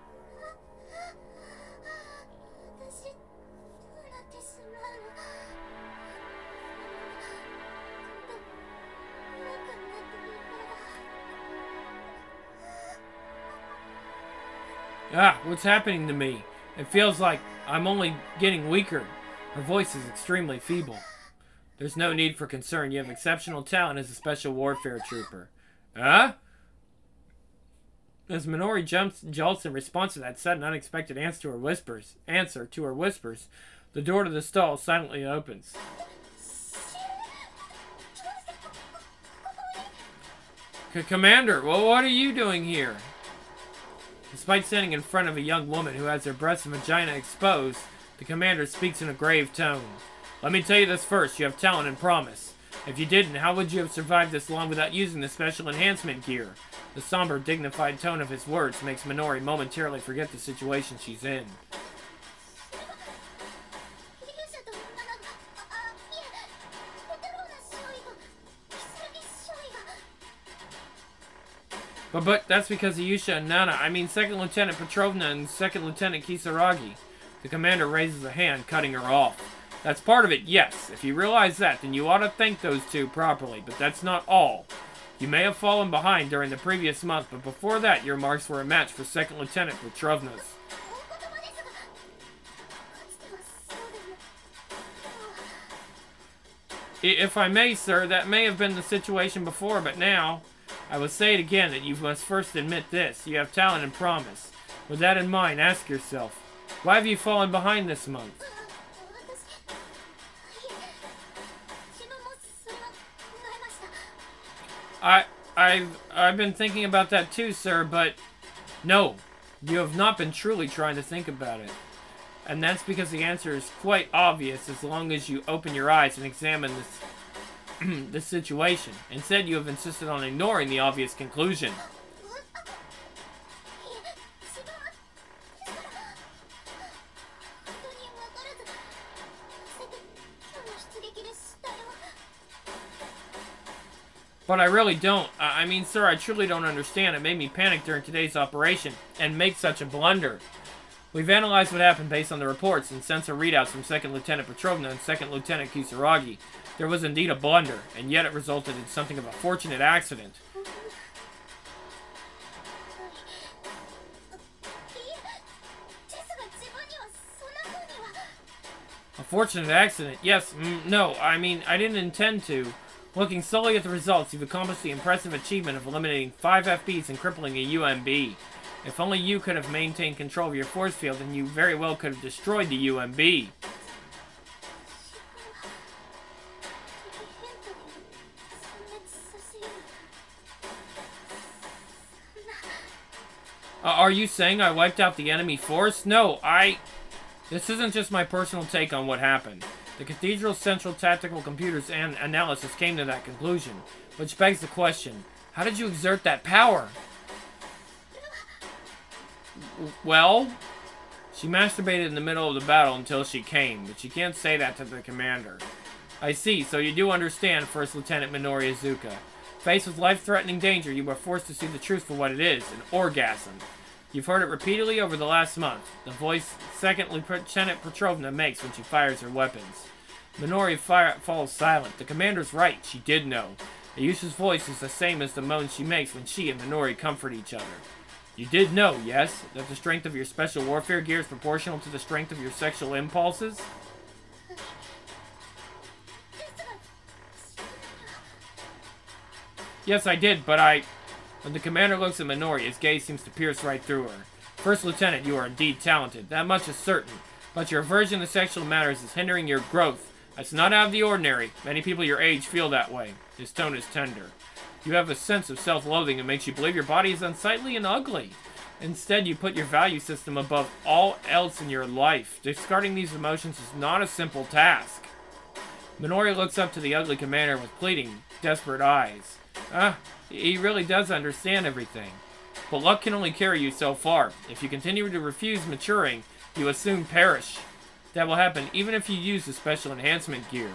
Ah, what's happening to me? It feels like I'm only getting weaker. Her voice is extremely feeble. There's no need for concern. You have exceptional talent as a special warfare trooper. Huh? As Minori jumps, jolts in response to that sudden unexpected answer to her whispers, answer to her whispers, the door to the stall silently opens. Commander, well, what are you doing here? Despite standing in front of a young woman who has her breast and vagina exposed, the commander speaks in a grave tone. Let me tell you this first, you have talent and promise. If you didn't, how would you have survived this long without using the special enhancement gear? The somber, dignified tone of his words makes Minori momentarily forget the situation she's in. But, but that's because of Yusha and Nana. I mean Second Lieutenant Petrovna and Second Lieutenant Kisaragi. The commander raises a hand, cutting her off. That's part of it, yes. If you realize that, then you ought to thank those two properly. But that's not all. You may have fallen behind during the previous month, but before that, your marks were a match for Second Lieutenant Petrovna's. If I may, sir, that may have been the situation before, but now, I will say it again that you must first admit this. You have talent and promise. With that in mind, ask yourself, why have you fallen behind this month? I, I've, I've been thinking about that too, sir, but no, you have not been truly trying to think about it. And that's because the answer is quite obvious as long as you open your eyes and examine this, this situation. Instead, you have insisted on ignoring the obvious conclusion. But I really don't. I mean, sir, I truly don't understand. It made me panic during today's operation and make such a blunder. We've analyzed what happened based on the reports and sensor readouts from Second Lieutenant Petrovna and Second Lieutenant Kisaragi. There was indeed a blunder, and yet it resulted in something of a fortunate accident. A fortunate accident? Yes, mm, no, I mean, I didn't intend to. Looking solely at the results, you've accomplished the impressive achievement of eliminating five F Bs and crippling a U M B. If only you could have maintained control of your force field, then you very well could have destroyed the U M B. Uh, are you saying I wiped out the enemy force? No, I... This isn't just my personal take on what happened. The Cathedral's Central Tactical Computers and Analysis came to that conclusion, which begs the question, how did you exert that power? Well, She masturbated in the middle of the battle until she came, but she can't say that to the commander. I see, so you do understand, First Lieutenant Minori Iizuka. Faced with life-threatening danger, you are forced to see the truth for what it is, an orgasm. You've heard it repeatedly over the last month, the voice Second Lieutenant Petrovna makes when she fires her weapons. Minori fire falls silent. The commander's right, she did know. Ayusha's voice is the same as the moans she makes when she and Minori comfort each other. You did know, yes, that the strength of your special warfare gear is proportional to the strength of your sexual impulses? Yes, I did, but I... When the commander looks at Minori, his gaze seems to pierce right through her. First Lieutenant, you are indeed talented. That much is certain. But your aversion to sexual matters is hindering your growth. That's not out of the ordinary. Many people your age feel that way. His tone is tender. You have a sense of self-loathing that makes you believe your body is unsightly and ugly. Instead, you put your value system above all else in your life. Discarding these emotions is not a simple task. Minori looks up to the ugly commander with pleading, desperate eyes. Ah, he really does understand everything. But luck can only carry you so far. If you continue to refuse maturing, you will soon perish. That will happen even if you use the special enhancement gear.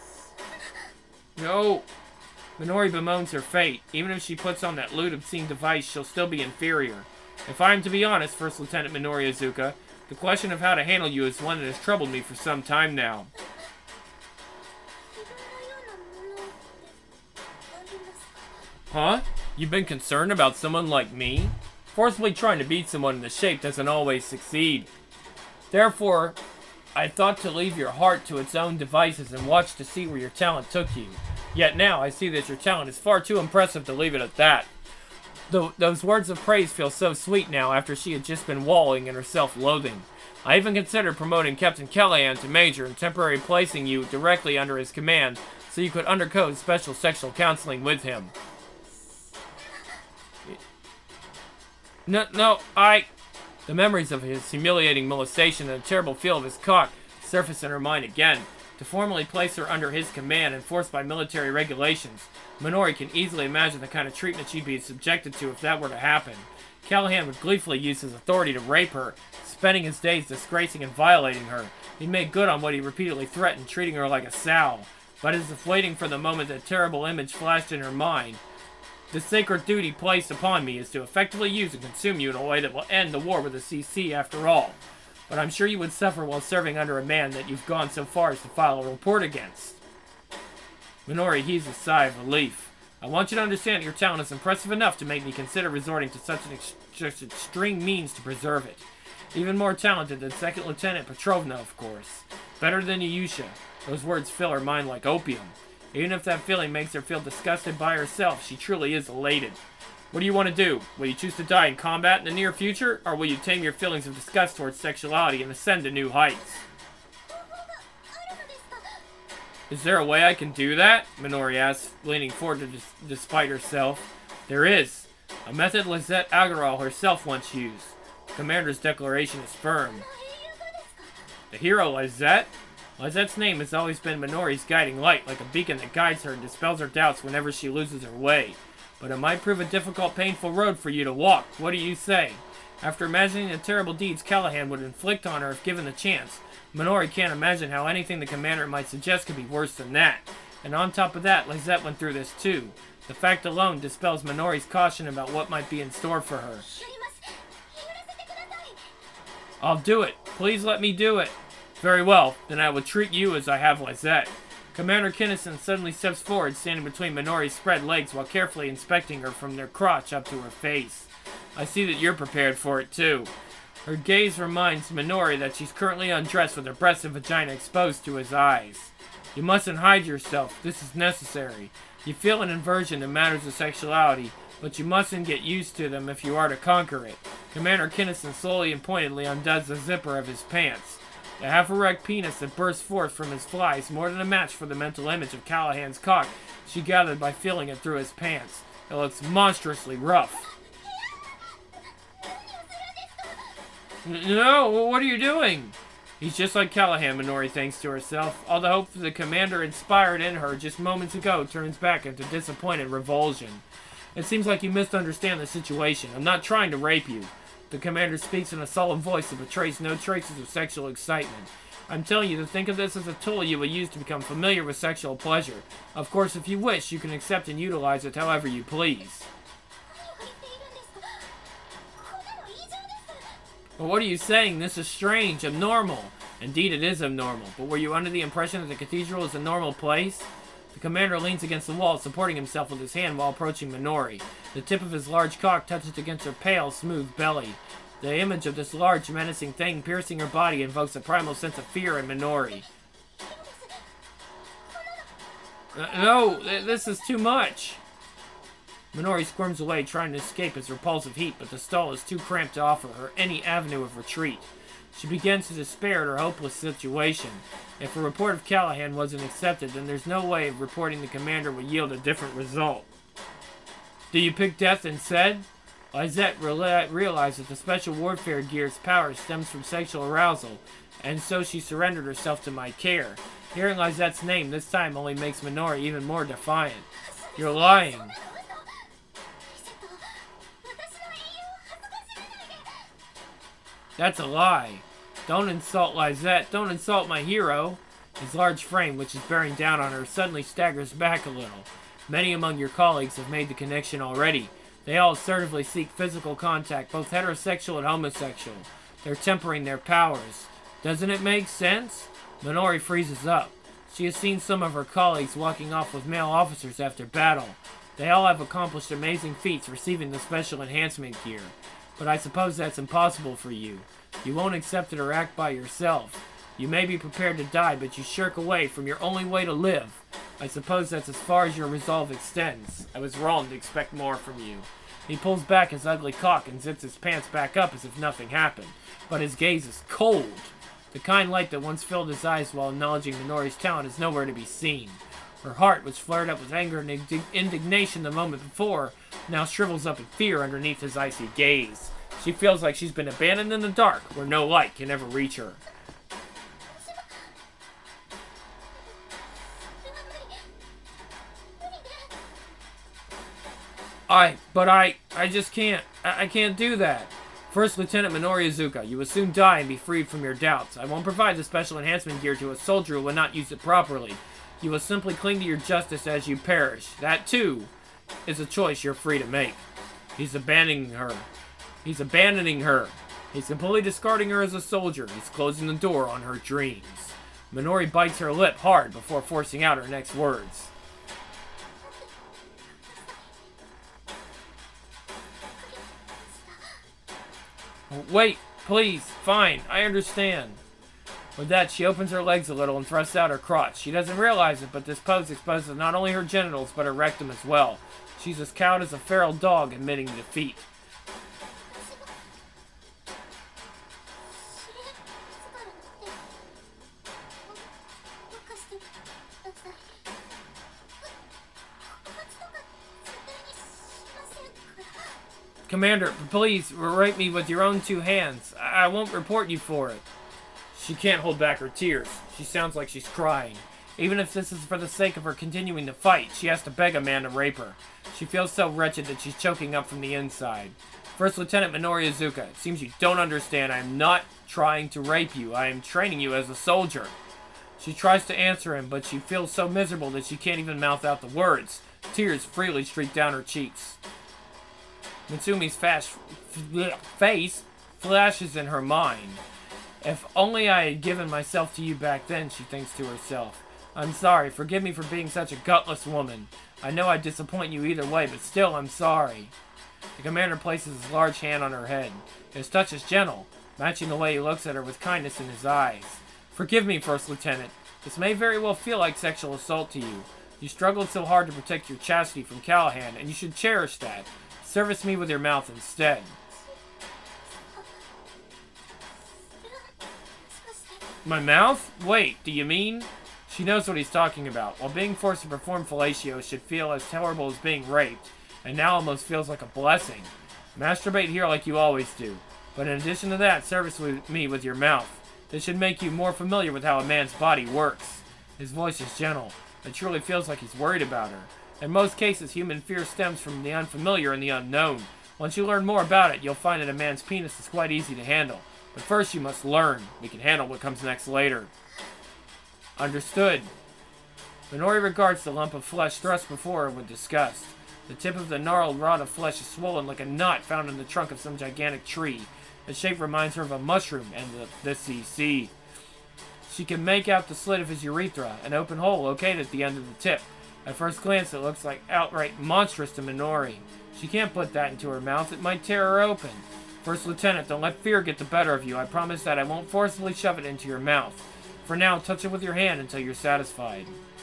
No. Minori bemoans her fate. Even if she puts on that lewd, obscene device, she'll still be inferior. If I am to be honest, First Lieutenant Minori Iizuka, the question of how to handle you is one that has troubled me for some time now. Huh? You've been concerned about someone like me? Forcibly trying to beat someone in the shape doesn't always succeed. Therefore, I thought to leave your heart to its own devices and watch to see where your talent took you. Yet now I see that your talent is far too impressive to leave it at that. Th- those words of praise feel so sweet now after she had just been wallowing in her self-loathing. I even considered promoting Captain Callahan to Major and temporarily placing you directly under his command so you could undergo special sexual counseling with him. No, no, I... The memories of his humiliating molestation and the terrible feel of his cock surface in her mind again. To formally place her under his command, enforced by military regulations, Minori can easily imagine the kind of treatment she'd be subjected to if that were to happen. Callahan would gleefully use his authority to rape her, spending his days disgracing and violating her. He made good on what he repeatedly threatened, treating her like a sow. But as if waiting for the moment that terrible image flashed in her mind, the sacred duty placed upon me is to effectively use and consume you in a way that will end the war with the C C after all. But I'm sure you would suffer while serving under a man that you've gone so far as to file a report against. Minori heaves a sigh of relief. I want you to understand that your talent is impressive enough to make me consider resorting to such an ex- such extreme means to preserve it. Even more talented than Second Lieutenant Petrovna, of course. Better than Ayusha. Those words fill her mind like opium. Even if that feeling makes her feel disgusted by herself, she truly is elated. What do you want to do? Will you choose to die in combat in the near future, or will you tame your feelings of disgust towards sexuality and ascend to new heights? Is there a way I can do that? Minori asks, leaning forward to dis- despite herself. There is. A method Lisette Agaral herself once used. The commander's declaration is firm. The hero Lisette? Lisette's name has always been Minori's guiding light, like a beacon that guides her and dispels her doubts whenever she loses her way. But it might prove a difficult, painful road for you to walk. What do you say? After imagining the terrible deeds Callahan would inflict on her if given the chance, Minori can't imagine how anything the commander might suggest could be worse than that. And on top of that, Lisette went through this too. The fact alone dispels Minori's caution about what might be in store for her. I'll do it. Please let me do it. Very well, then I will treat you as I have Lisette. Commander Kinnison suddenly steps forward, standing between Minori's spread legs while carefully inspecting her from their crotch up to her face. I see that you're prepared for it, too. Her gaze reminds Minori that she's currently undressed with her breast and vagina exposed to his eyes. You mustn't hide yourself. This is necessary. You feel an aversion to matters of sexuality, but you mustn't get used to them if you are to conquer it. Commander Kinnison slowly and pointedly undoes the zipper of his pants. The half-erect penis that bursts forth from his fly is more than a match for the mental image of Callahan's cock she gathered by feeling it through his pants. It looks monstrously rough. No, what are you doing? He's just like Callahan, Minori thinks to herself. All the hope the commander inspired in her just moments ago turns back into disappointed revulsion. It seems like you misunderstand the situation. I'm not trying to rape you. The commander speaks in a solemn voice that betrays no traces of sexual excitement. I'm telling you to think of this as a tool you will use to become familiar with sexual pleasure. Of course, if you wish, you can accept and utilize it however you please. But what are you saying? This is strange, abnormal. Indeed, it is abnormal. But were you under the impression that the cathedral is a normal place? The commander leans against the wall, supporting himself with his hand while approaching Minori. The tip of his large cock touches against her pale, smooth belly. The image of this large, menacing thing piercing her body invokes a primal sense of fear in Minori. Uh, no, th this is too much. Minori squirms away, trying to escape his repulsive heat, but the stall is too cramped to offer her any avenue of retreat. She begins to despair at her hopeless situation. If a report of Callahan wasn't accepted, then there's no way of reporting the commander would yield a different result. Do you pick death instead? Lizette realized that the special warfare gear's power stems from sexual arousal, and so she surrendered herself to my care. Hearing Lizette's name this time only makes Minori even more defiant. You're lying. That's a lie. Don't insult Lizette. Don't insult my hero. His large frame, which is bearing down on her, suddenly staggers back a little. Many among your colleagues have made the connection already. They all assertively seek physical contact, both heterosexual and homosexual. They're tempering their powers. Doesn't it make sense? Minori freezes up. She has seen some of her colleagues walking off with male officers after battle. They all have accomplished amazing feats receiving the special enhancement gear. But I suppose that's impossible for you. You won't accept it or act by yourself. You may be prepared to die, but you shirk away from your only way to live. I suppose that's as far as your resolve extends. I was wrong to expect more from you. He pulls back his ugly cock and zips his pants back up as if nothing happened. But his gaze is cold. The kind light that once filled his eyes while acknowledging Minori's talent is nowhere to be seen. Her heart, which flared up with anger and indig indignation the moment before, now shrivels up in fear underneath his icy gaze. She feels like she's been abandoned in the dark, where no light can ever reach her. I, but I, I just can't, I, I can't do that. First Lieutenant Minori Izuka, you will soon die and be freed from your doubts. I won't provide the special enhancement gear to a soldier who will not use it properly. You will simply cling to your justice as you perish. That, too, is a choice you're free to make. He's abandoning her. He's abandoning her. He's completely discarding her as a soldier. He's closing the door on her dreams. Minori bites her lip hard before forcing out her next words. Wait, please, fine, I understand. With that, she opens her legs a little and thrusts out her crotch. She doesn't realize it, but this pose exposes not only her genitals, but her rectum as well. She's as cowed as a feral dog admitting defeat. Commander, please, rape me with your own two hands. I, I won't report you for it. She can't hold back her tears. She sounds like she's crying. Even if this is for the sake of her continuing to fight, she has to beg a man to rape her. She feels so wretched that she's choking up from the inside. First Lieutenant Minori Izuka, it seems you don't understand. I am not trying to rape you. I am training you as a soldier. She tries to answer him, but she feels so miserable that she can't even mouth out the words. Tears freely streak down her cheeks. Mitsumi's fast face flashes in her mind. If only I had given myself to you back then, she thinks to herself. I'm sorry, forgive me for being such a gutless woman. I know I disappoint you either way, but still I'm sorry. The commander places his large hand on her head. His touch is gentle, matching the way he looks at her with kindness in his eyes. Forgive me, First Lieutenant. This may very well feel like sexual assault to you. You struggled so hard to protect your chastity from Callahan, and you should cherish that. Service me with your mouth instead. My mouth? Wait, do you mean? She knows what he's talking about. While being forced to perform fellatio should feel as terrible as being raped, and now almost feels like a blessing. Masturbate here like you always do. But in addition to that, service with me with your mouth. This should make you more familiar with how a man's body works. His voice is gentle. It truly feels like he's worried about her. In most cases, human fear stems from the unfamiliar and the unknown. Once you learn more about it, you'll find that a man's penis is quite easy to handle. But first you must learn. We can handle what comes next later. Understood. Minori regards the lump of flesh thrust before her with disgust. The tip of the gnarled rod of flesh is swollen like a knot found in the trunk of some gigantic tree. The shape reminds her of a mushroom and the, the C C. She can make out the slit of his urethra, an open hole located at the end of the tip. At first glance, it looks like outright monstrous to Minori. She can't put that into her mouth. It might tear her open. First Lieutenant, don't let fear get the better of you. I promise that I won't forcibly shove it into your mouth. For now, touch it with your hand until you're satisfied.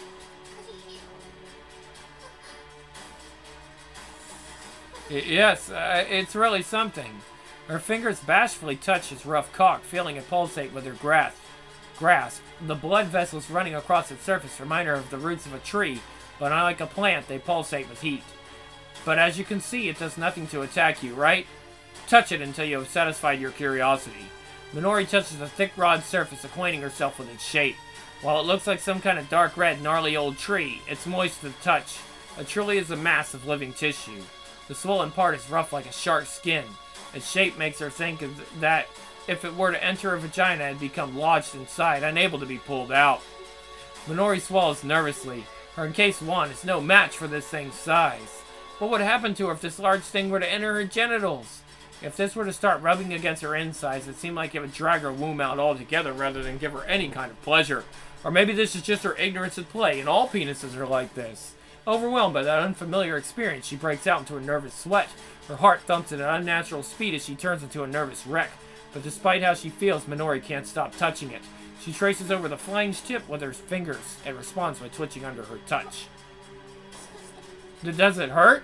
I yes, uh, it's really something. Her fingers bashfully touch his rough cock, feeling it pulsate with her grasp. grasp. The blood vessels running across its surface remind her of the roots of a tree, but unlike a plant, they pulsate with heat. But as you can see, it does nothing to attack you, right? Touch it until you have satisfied your curiosity. Minori touches the thick rod surface, acquainting herself with its shape. While it looks like some kind of dark red, gnarly old tree, it's moist to the touch. It truly is a mass of living tissue. The swollen part is rough like a shark's skin. Its shape makes her think of that if it were to enter her vagina, it would become lodged inside, unable to be pulled out. Minori swallows nervously. Her encased wand is no match for this thing's size. What would happen to her if this large thing were to enter her genitals? If this were to start rubbing against her insides, it seemed like it would drag her womb out altogether rather than give her any kind of pleasure. Or maybe this is just her ignorance at play, and all penises are like this. Overwhelmed by that unfamiliar experience, she breaks out into a nervous sweat. Her heart thumps at an unnatural speed as she turns into a nervous wreck. But despite how she feels, Minori can't stop touching it. She traces over the flange tip with her fingers and responds by twitching under her touch. Does it hurt?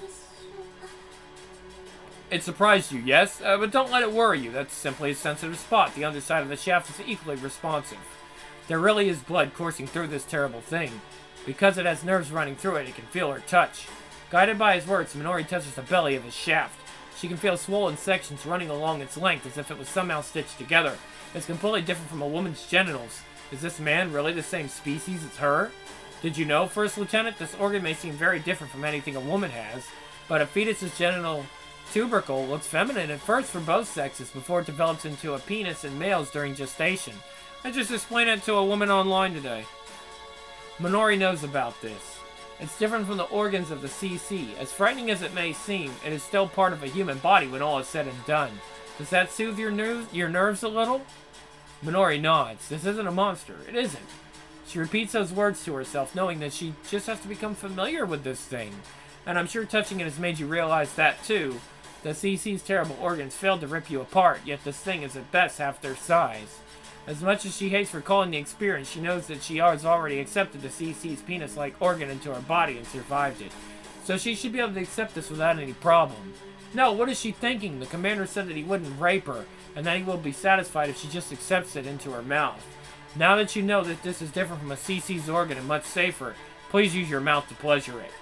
It surprised you, yes? Uh, but don't let it worry you. That's simply a sensitive spot. The underside of the shaft is equally responsive. There really is blood coursing through this terrible thing. Because it has nerves running through it, it can feel her touch. Guided by his words, Minori touches the belly of his shaft. She can feel swollen sections running along its length as if it was somehow stitched together. It's completely different from a woman's genitals. Is this man really the same species as her? Did you know, First Lieutenant, this organ may seem very different from anything a woman has, but a fetus's genital tubercle looks feminine at first for both sexes before it develops into a penis in males during gestation. I just explained it to a woman online today. Minori knows about this. It's different from the organs of the C C. As frightening as it may seem, it is still part of a human body when all is said and done. Does that soothe your, ner your nerves a little? Minori nods. This isn't a monster. It isn't. She repeats those words to herself, knowing that she just has to become familiar with this thing. And I'm sure touching it has made you realize that too. The C C's terrible organs failed to rip you apart, yet this thing is at best half their size. As much as she hates recalling the experience, she knows that she has already accepted the C C's penis-like organ into her body and survived it. So she should be able to accept this without any problem. No, what is she thinking? The commander said that he wouldn't rape her, and that he will be satisfied if she just accepts it into her mouth. Now that you know that this is different from a C C's organ and much safer, please use your mouth to pleasure it.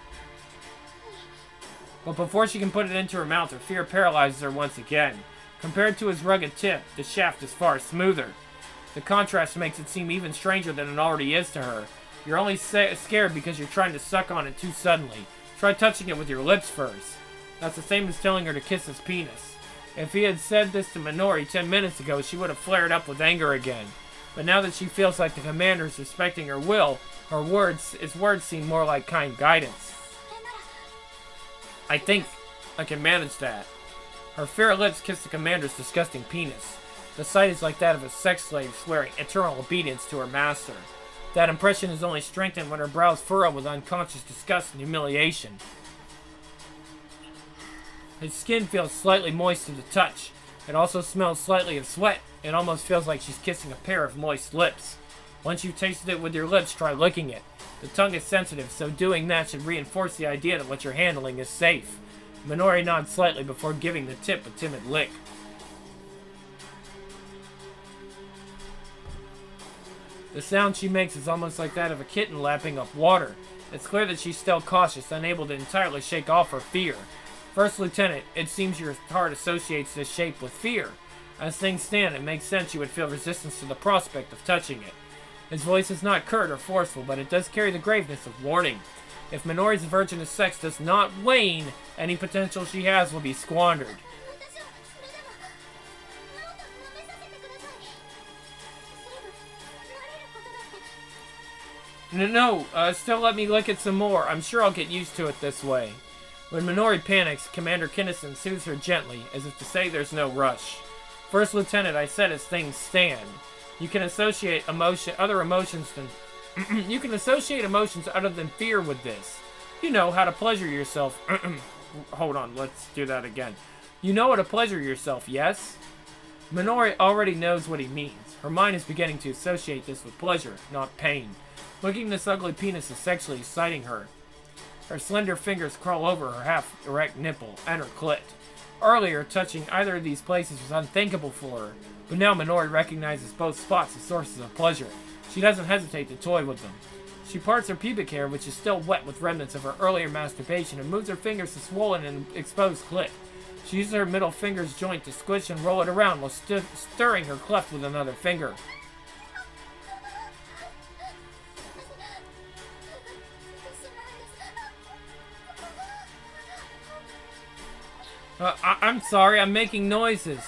But before she can put it into her mouth, her fear paralyzes her once again. Compared to his rugged tip, the shaft is far smoother. The contrast makes it seem even stranger than it already is to her. You're only sa scared because you're trying to suck on it too suddenly. Try touching it with your lips first. That's the same as telling her to kiss his penis. If he had said this to Minori ten minutes ago, she would have flared up with anger again. But now that she feels like the commander is respecting her will, her words, his words seem more like kind guidance. I think I can manage that. Her fair lips kiss the commander's disgusting penis. The sight is like that of a sex slave swearing eternal obedience to her master. That impression is only strengthened when her brows furrow with unconscious disgust and humiliation. His skin feels slightly moist to the touch. It also smells slightly of sweat. It almost feels like she's kissing a pair of moist lips. Once you've tasted it with your lips, try licking it. The tongue is sensitive, so doing that should reinforce the idea that what you're handling is safe. Minori nods slightly before giving the tip a timid lick. The sound she makes is almost like that of a kitten lapping up water. It's clear that she's still cautious, unable to entirely shake off her fear. First Lieutenant, it seems your heart associates this shape with fear. As things stand, it makes sense you would feel resistance to the prospect of touching it. His voice is not curt or forceful, but it does carry the graveness of warning. If Minori's aversion to sex does not wane, any potential she has will be squandered. No, no, uh, still let me lick it some more. I'm sure I'll get used to it this way. When Minori panics, Commander Kinnison soothes her gently, as if to say there's no rush. First Lieutenant, I said as things stand. You can associate emotion, other emotions than... you can associate emotions other than fear with this. You know how to pleasure yourself. Hold on, let's do that again. You know how to pleasure yourself, yes? Minori already knows what he means. Her mind is beginning to associate this with pleasure, not pain. Licking this ugly penis is sexually exciting her. Her slender fingers crawl over her half-erect nipple and her clit. Earlier, touching either of these places was unthinkable for her, but now Minori recognizes both spots as sources of pleasure. She doesn't hesitate to toy with them. She parts her pubic hair, which is still wet with remnants of her earlier masturbation, and moves her fingers to swollen and exposed clit. She uses her middle finger's joint to squish and roll it around while st stirring her cleft with another finger. Uh, I I'm sorry, I'm making noises.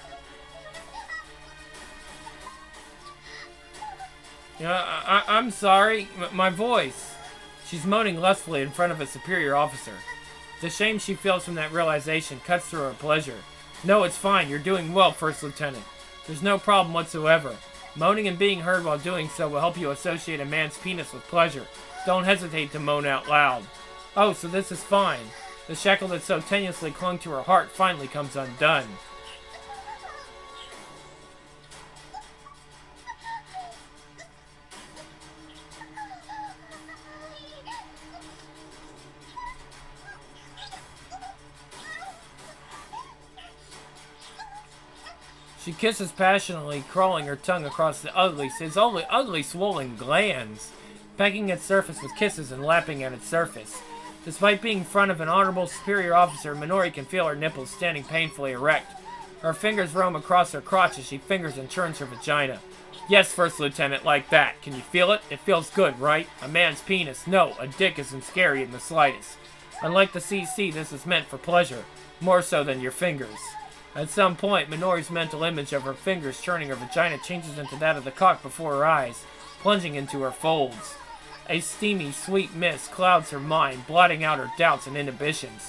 Yeah, I I I'm sorry, M my voice. She's moaning lustfully in front of a superior officer. The shame she feels from that realization cuts through her pleasure. No, it's fine, you're doing well, First Lieutenant. There's no problem whatsoever. Moaning and being heard while doing so will help you associate a man's penis with pleasure. Don't hesitate to moan out loud. Oh, so this is fine. The shackle that so tenuously clung to her heart finally comes undone. She kisses passionately, crawling her tongue across the ugly, his ugly, ugly swollen glands, pecking its surface with kisses and lapping at its surface. Despite being in front of an honorable superior officer, Minori can feel her nipples standing painfully erect. Her fingers roam across her crotch as she fingers and churns her vagina. Yes, First Lieutenant, like that. Can you feel it? It feels good, right? A man's penis. No, a dick isn't scary in the slightest. Unlike the C C, this is meant for pleasure. More so than your fingers. At some point, Minori's mental image of her fingers churning her vagina changes into that of the cock before her eyes, plunging into her folds. A steamy, sweet mist clouds her mind, blotting out her doubts and inhibitions.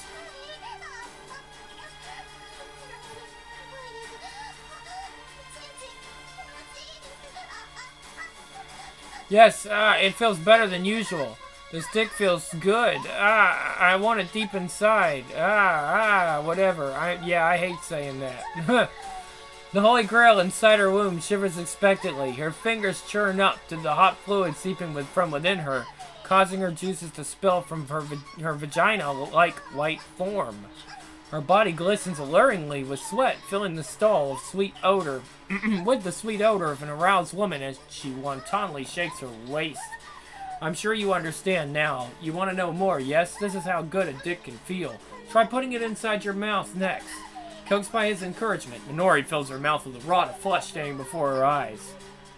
Yes, ah, it feels better than usual. This dick feels good. Ah, I want it deep inside. Ah, ah, whatever. I, yeah, I hate saying that. The Holy Grail inside her womb shivers expectantly. Her fingers churn up to the hot fluid seeping with, from within her, causing her juices to spill from her, her vagina like white foam. Her body glistens alluringly with sweat, filling the stall of sweet odor, with the sweet odor of an aroused woman as she wantonly shakes her waist. I'm sure you understand now. You want to know more, yes? This is how good a dick can feel. Try putting it inside your mouth next. Coaxed by his encouragement, Minori fills her mouth with a rod of flesh standing before her eyes.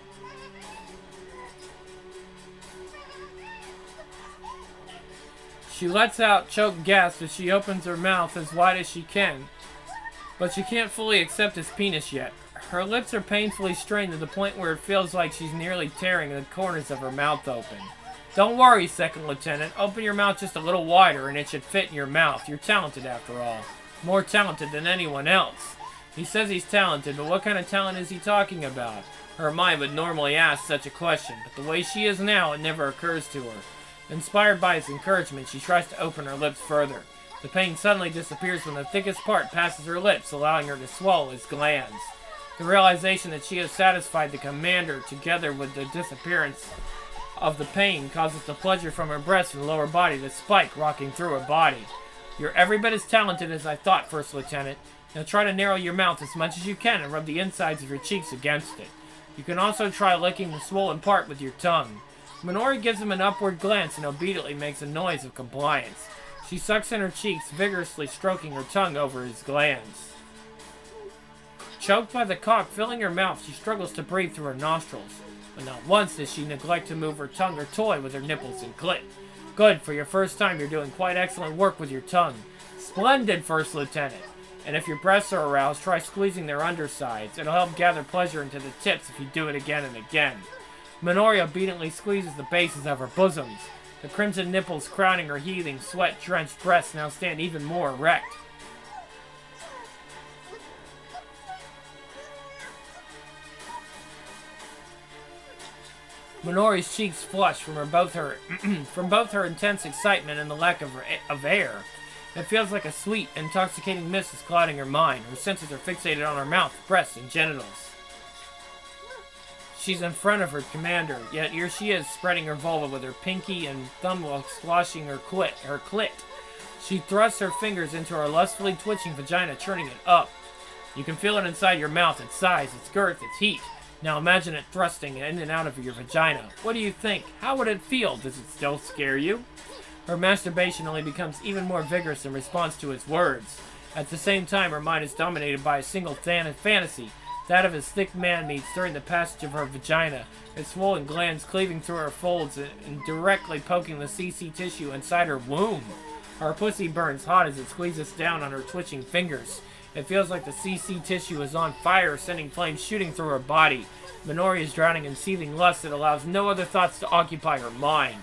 She lets out choked gasps as she opens her mouth as wide as she can, but she can't fully accept his penis yet. Her lips are painfully strained to the point where it feels like she's nearly tearing the corners of her mouth open. Don't worry, Second Lieutenant. Open your mouth just a little wider and it should fit in your mouth. You're talented after all. More talented than anyone else. He says he's talented, but what kind of talent is he talking about? Her mind would normally ask such a question, but the way she is now, it never occurs to her. Inspired by his encouragement, she tries to open her lips further. The pain suddenly disappears when the thickest part passes her lips, allowing her to swallow his glands. The realization that she has satisfied the commander, together with the disappearance of the pain, causes the pleasure from her breast and lower body to spike, rocking through her body. You're every bit as talented as I thought, First Lieutenant. Now try to narrow your mouth as much as you can and rub the insides of your cheeks against it. You can also try licking the swollen part with your tongue. Minori gives him an upward glance and obediently makes a noise of compliance. She sucks in her cheeks, vigorously stroking her tongue over his glands. Choked by the cock filling her mouth, she struggles to breathe through her nostrils, but not once does she neglect to move her tongue or toy with her nipples and clit. Good, for your first time you're doing quite excellent work with your tongue. Splendid, First Lieutenant. And if your breasts are aroused, try squeezing their undersides. It'll help gather pleasure into the tips if you do it again and again. Minori obediently squeezes the bases of her bosoms. The crimson nipples crowning her heaving, sweat-drenched breasts now stand even more erect. Minori's cheeks flush from her both her from both her intense excitement and the lack of, of air. It feels like a sweet, intoxicating mist is clouding her mind. Her senses are fixated on her mouth, breasts, and genitals. She's in front of her commander, yet here she is, spreading her vulva with her pinky and thumb while squashing her clit. Her clit. She thrusts her fingers into her lustfully twitching vagina, turning it up. You can feel it inside your mouth, its size, its girth, its heat. Now imagine it thrusting in and out of your vagina. What do you think? How would it feel? Does it still scare you? Her masturbation only becomes even more vigorous in response to his words. At the same time, her mind is dominated by a single fan- fantasy, that of his thick man-meats during the passage of her vagina, his swollen glands cleaving through her folds and directly poking the C C tissue inside her womb. Her pussy burns hot as it squeezes down on her twitching fingers. It feels like the C C tissue is on fire, sending flames shooting through her body. Minori is drowning in seething lust that allows no other thoughts to occupy her mind.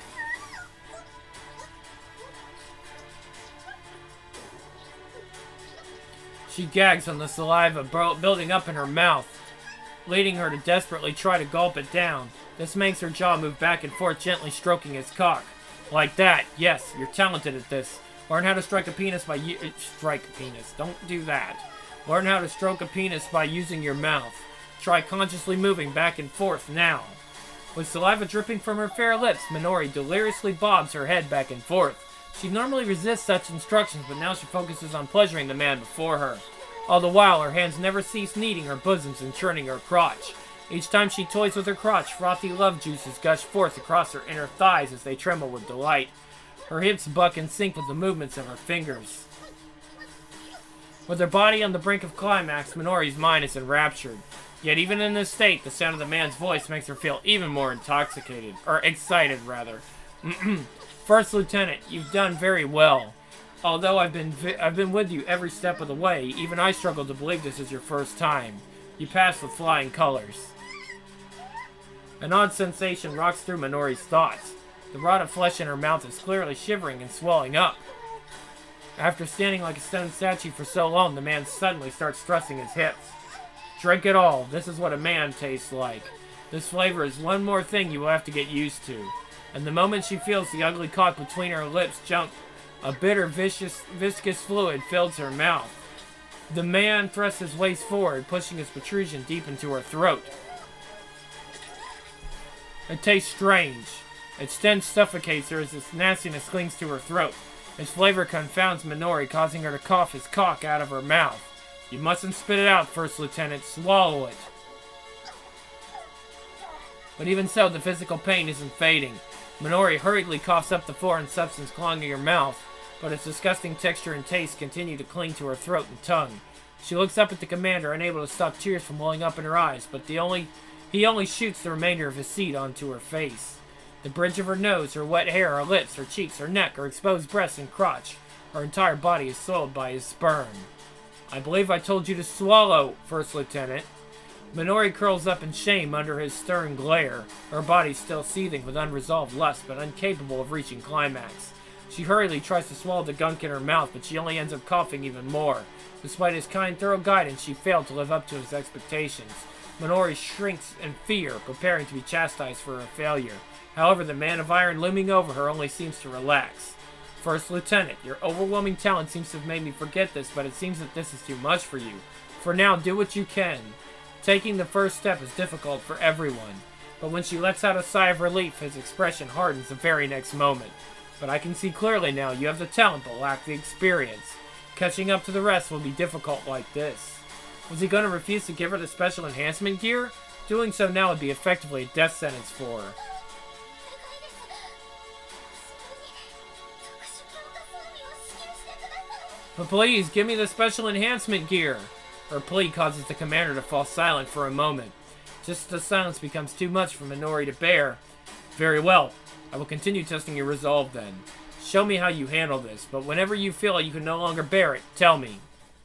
She gags on the saliva building up in her mouth, leading her to desperately try to gulp it down. This makes her jaw move back and forth, gently stroking his cock. Like that. Yes, you're talented at this. Learn how to strike a penis by u- strike a penis. Don't do that. Learn how to stroke a penis by using your mouth. Try consciously moving back and forth now. With saliva dripping from her fair lips, Minori deliriously bobs her head back and forth. She normally resists such instructions, but now she focuses on pleasuring the man before her. All the while, her hands never cease kneading her bosoms and churning her crotch. Each time she toys with her crotch, frothy love juices gush forth across her inner thighs as they tremble with delight. Her hips buck in sync with the movements of her fingers. With her body on the brink of climax, Minori's mind is enraptured. Yet even in this state, the sound of the man's voice makes her feel even more intoxicated. Or excited, rather. First Lieutenant, you've done very well. Although I've been vi- I've been with you every step of the way, even I struggle to believe this is your first time. You passed with flying colors. An odd sensation rocks through Minori's thoughts. The rotted flesh in her mouth is clearly shivering and swelling up. After standing like a stone statue for so long, the man suddenly starts thrusting his hips. Drink it all. This is what a man tastes like. This flavor is one more thing you will have to get used to. And the moment she feels the ugly cock between her lips jump, a bitter, vicious, viscous fluid fills her mouth. The man thrusts his waist forward, pushing his protrusion deep into her throat. It tastes strange. Its stench suffocates her as its nastiness clings to her throat. Its flavor confounds Minori, causing her to cough his cock out of her mouth. You mustn't spit it out, First Lieutenant. Swallow it. But even so, the physical pain isn't fading. Minori hurriedly coughs up the foreign substance clogging her mouth, but its disgusting texture and taste continue to cling to her throat and tongue. She looks up at the commander, unable to stop tears from welling up in her eyes, but the only he only shoots the remainder of his seed onto her face. The bridge of her nose, her wet hair, her lips, her cheeks, her neck, her exposed breasts and crotch. Her entire body is soiled by his sperm. I believe I told you to swallow, First Lieutenant. Minori curls up in shame under his stern glare, her body still seething with unresolved lust, but incapable of reaching climax. She hurriedly tries to swallow the gunk in her mouth, but she only ends up coughing even more. Despite his kind, thorough guidance, she failed to live up to his expectations. Minori shrinks in fear, preparing to be chastised for her failure. However, the man of iron looming over her only seems to relax. First Lieutenant, your overwhelming talent seems to have made me forget this, but it seems that this is too much for you. For now, do what you can. Taking the first step is difficult for everyone, but when she lets out a sigh of relief, his expression hardens the very next moment. But I can see clearly now you have the talent but lack the experience. Catching up to the rest will be difficult like this. Was he going to refuse to give her the special enhancement gear? Doing so now would be effectively a death sentence for her. But please, give me the special enhancement gear! Her plea causes the commander to fall silent for a moment. Just as the silence becomes too much for Minori to bear. Very well. I will continue testing your resolve then. Show me how you handle this, but whenever you feel like you can no longer bear it, tell me.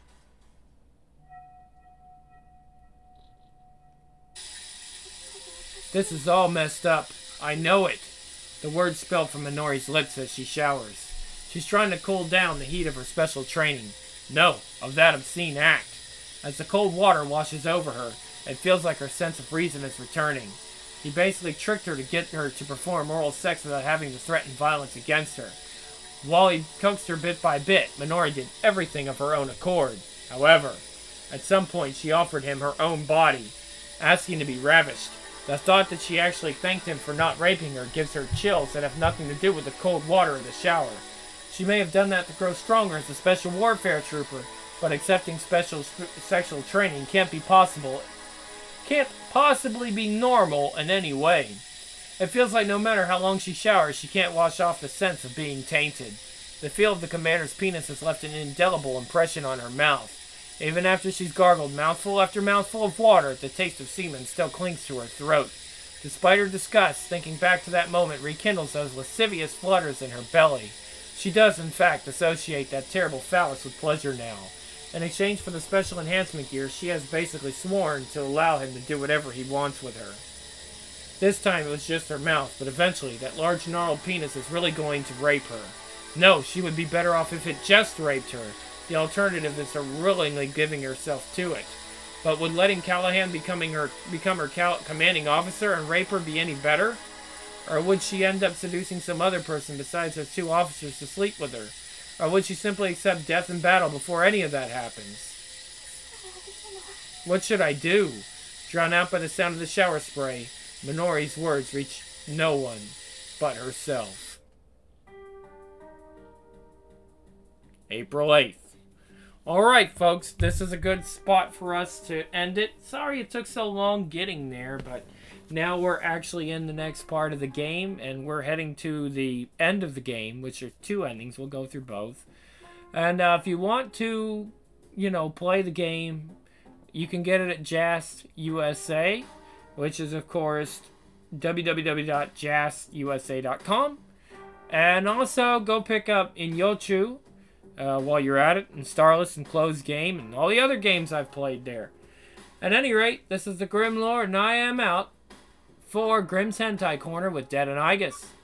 This is all messed up. I know it. The words spilled from Minori's lips as she showers. She's trying to cool down the heat of her special training. No, of that obscene act. As the cold water washes over her, it feels like her sense of reason is returning. He basically tricked her to get her to perform oral sex without having to threaten violence against her. While he coaxed her bit by bit, Minori did everything of her own accord. However, at some point she offered him her own body, asking to be ravished. The thought that she actually thanked him for not raping her gives her chills that have nothing to do with the cold water of the shower. She may have done that to grow stronger as a special warfare trooper, but accepting special sexual training can't be possible. Can't possibly be normal in any way. It feels like no matter how long she showers, she can't wash off the sense of being tainted. The feel of the commander's penis has left an indelible impression on her mouth. Even after she's gargled mouthful after mouthful of water, the taste of semen still clings to her throat. Despite her disgust, thinking back to that moment rekindles those lascivious flutters in her belly. She does, in fact, associate that terrible phallus with pleasure now. In exchange for the special enhancement gear, she has basically sworn to allow him to do whatever he wants with her. This time it was just her mouth, but eventually that large gnarled penis is really going to rape her. No, she would be better off if it just raped her. The alternative is her willingly giving herself to it. But would letting Callahan becoming her, become her cal- commanding officer and rape her be any better? Or would she end up seducing some other person besides those two officers to sleep with her? Or would she simply accept death in battle before any of that happens? What should I do? Drowned out by the sound of the shower spray, Minori's words reach no one but herself. April eighth. Alright, folks, this is a good spot for us to end it. Sorry it took so long getting there, but now we're actually in the next part of the game, and we're heading to the end of the game, which are two endings. We'll go through both. And uh, if you want to, you know, play the game, you can get it at Jast U S A, which is, of course, w w w dot jast u s a dot com. And also, go pick up Inyochu uh, while you're at it, and Starless and Closed Game, and all the other games I've played there. At any rate, this is the Grim Lord, and I am out for Grimm's Hentai Corner with Dead and Igus.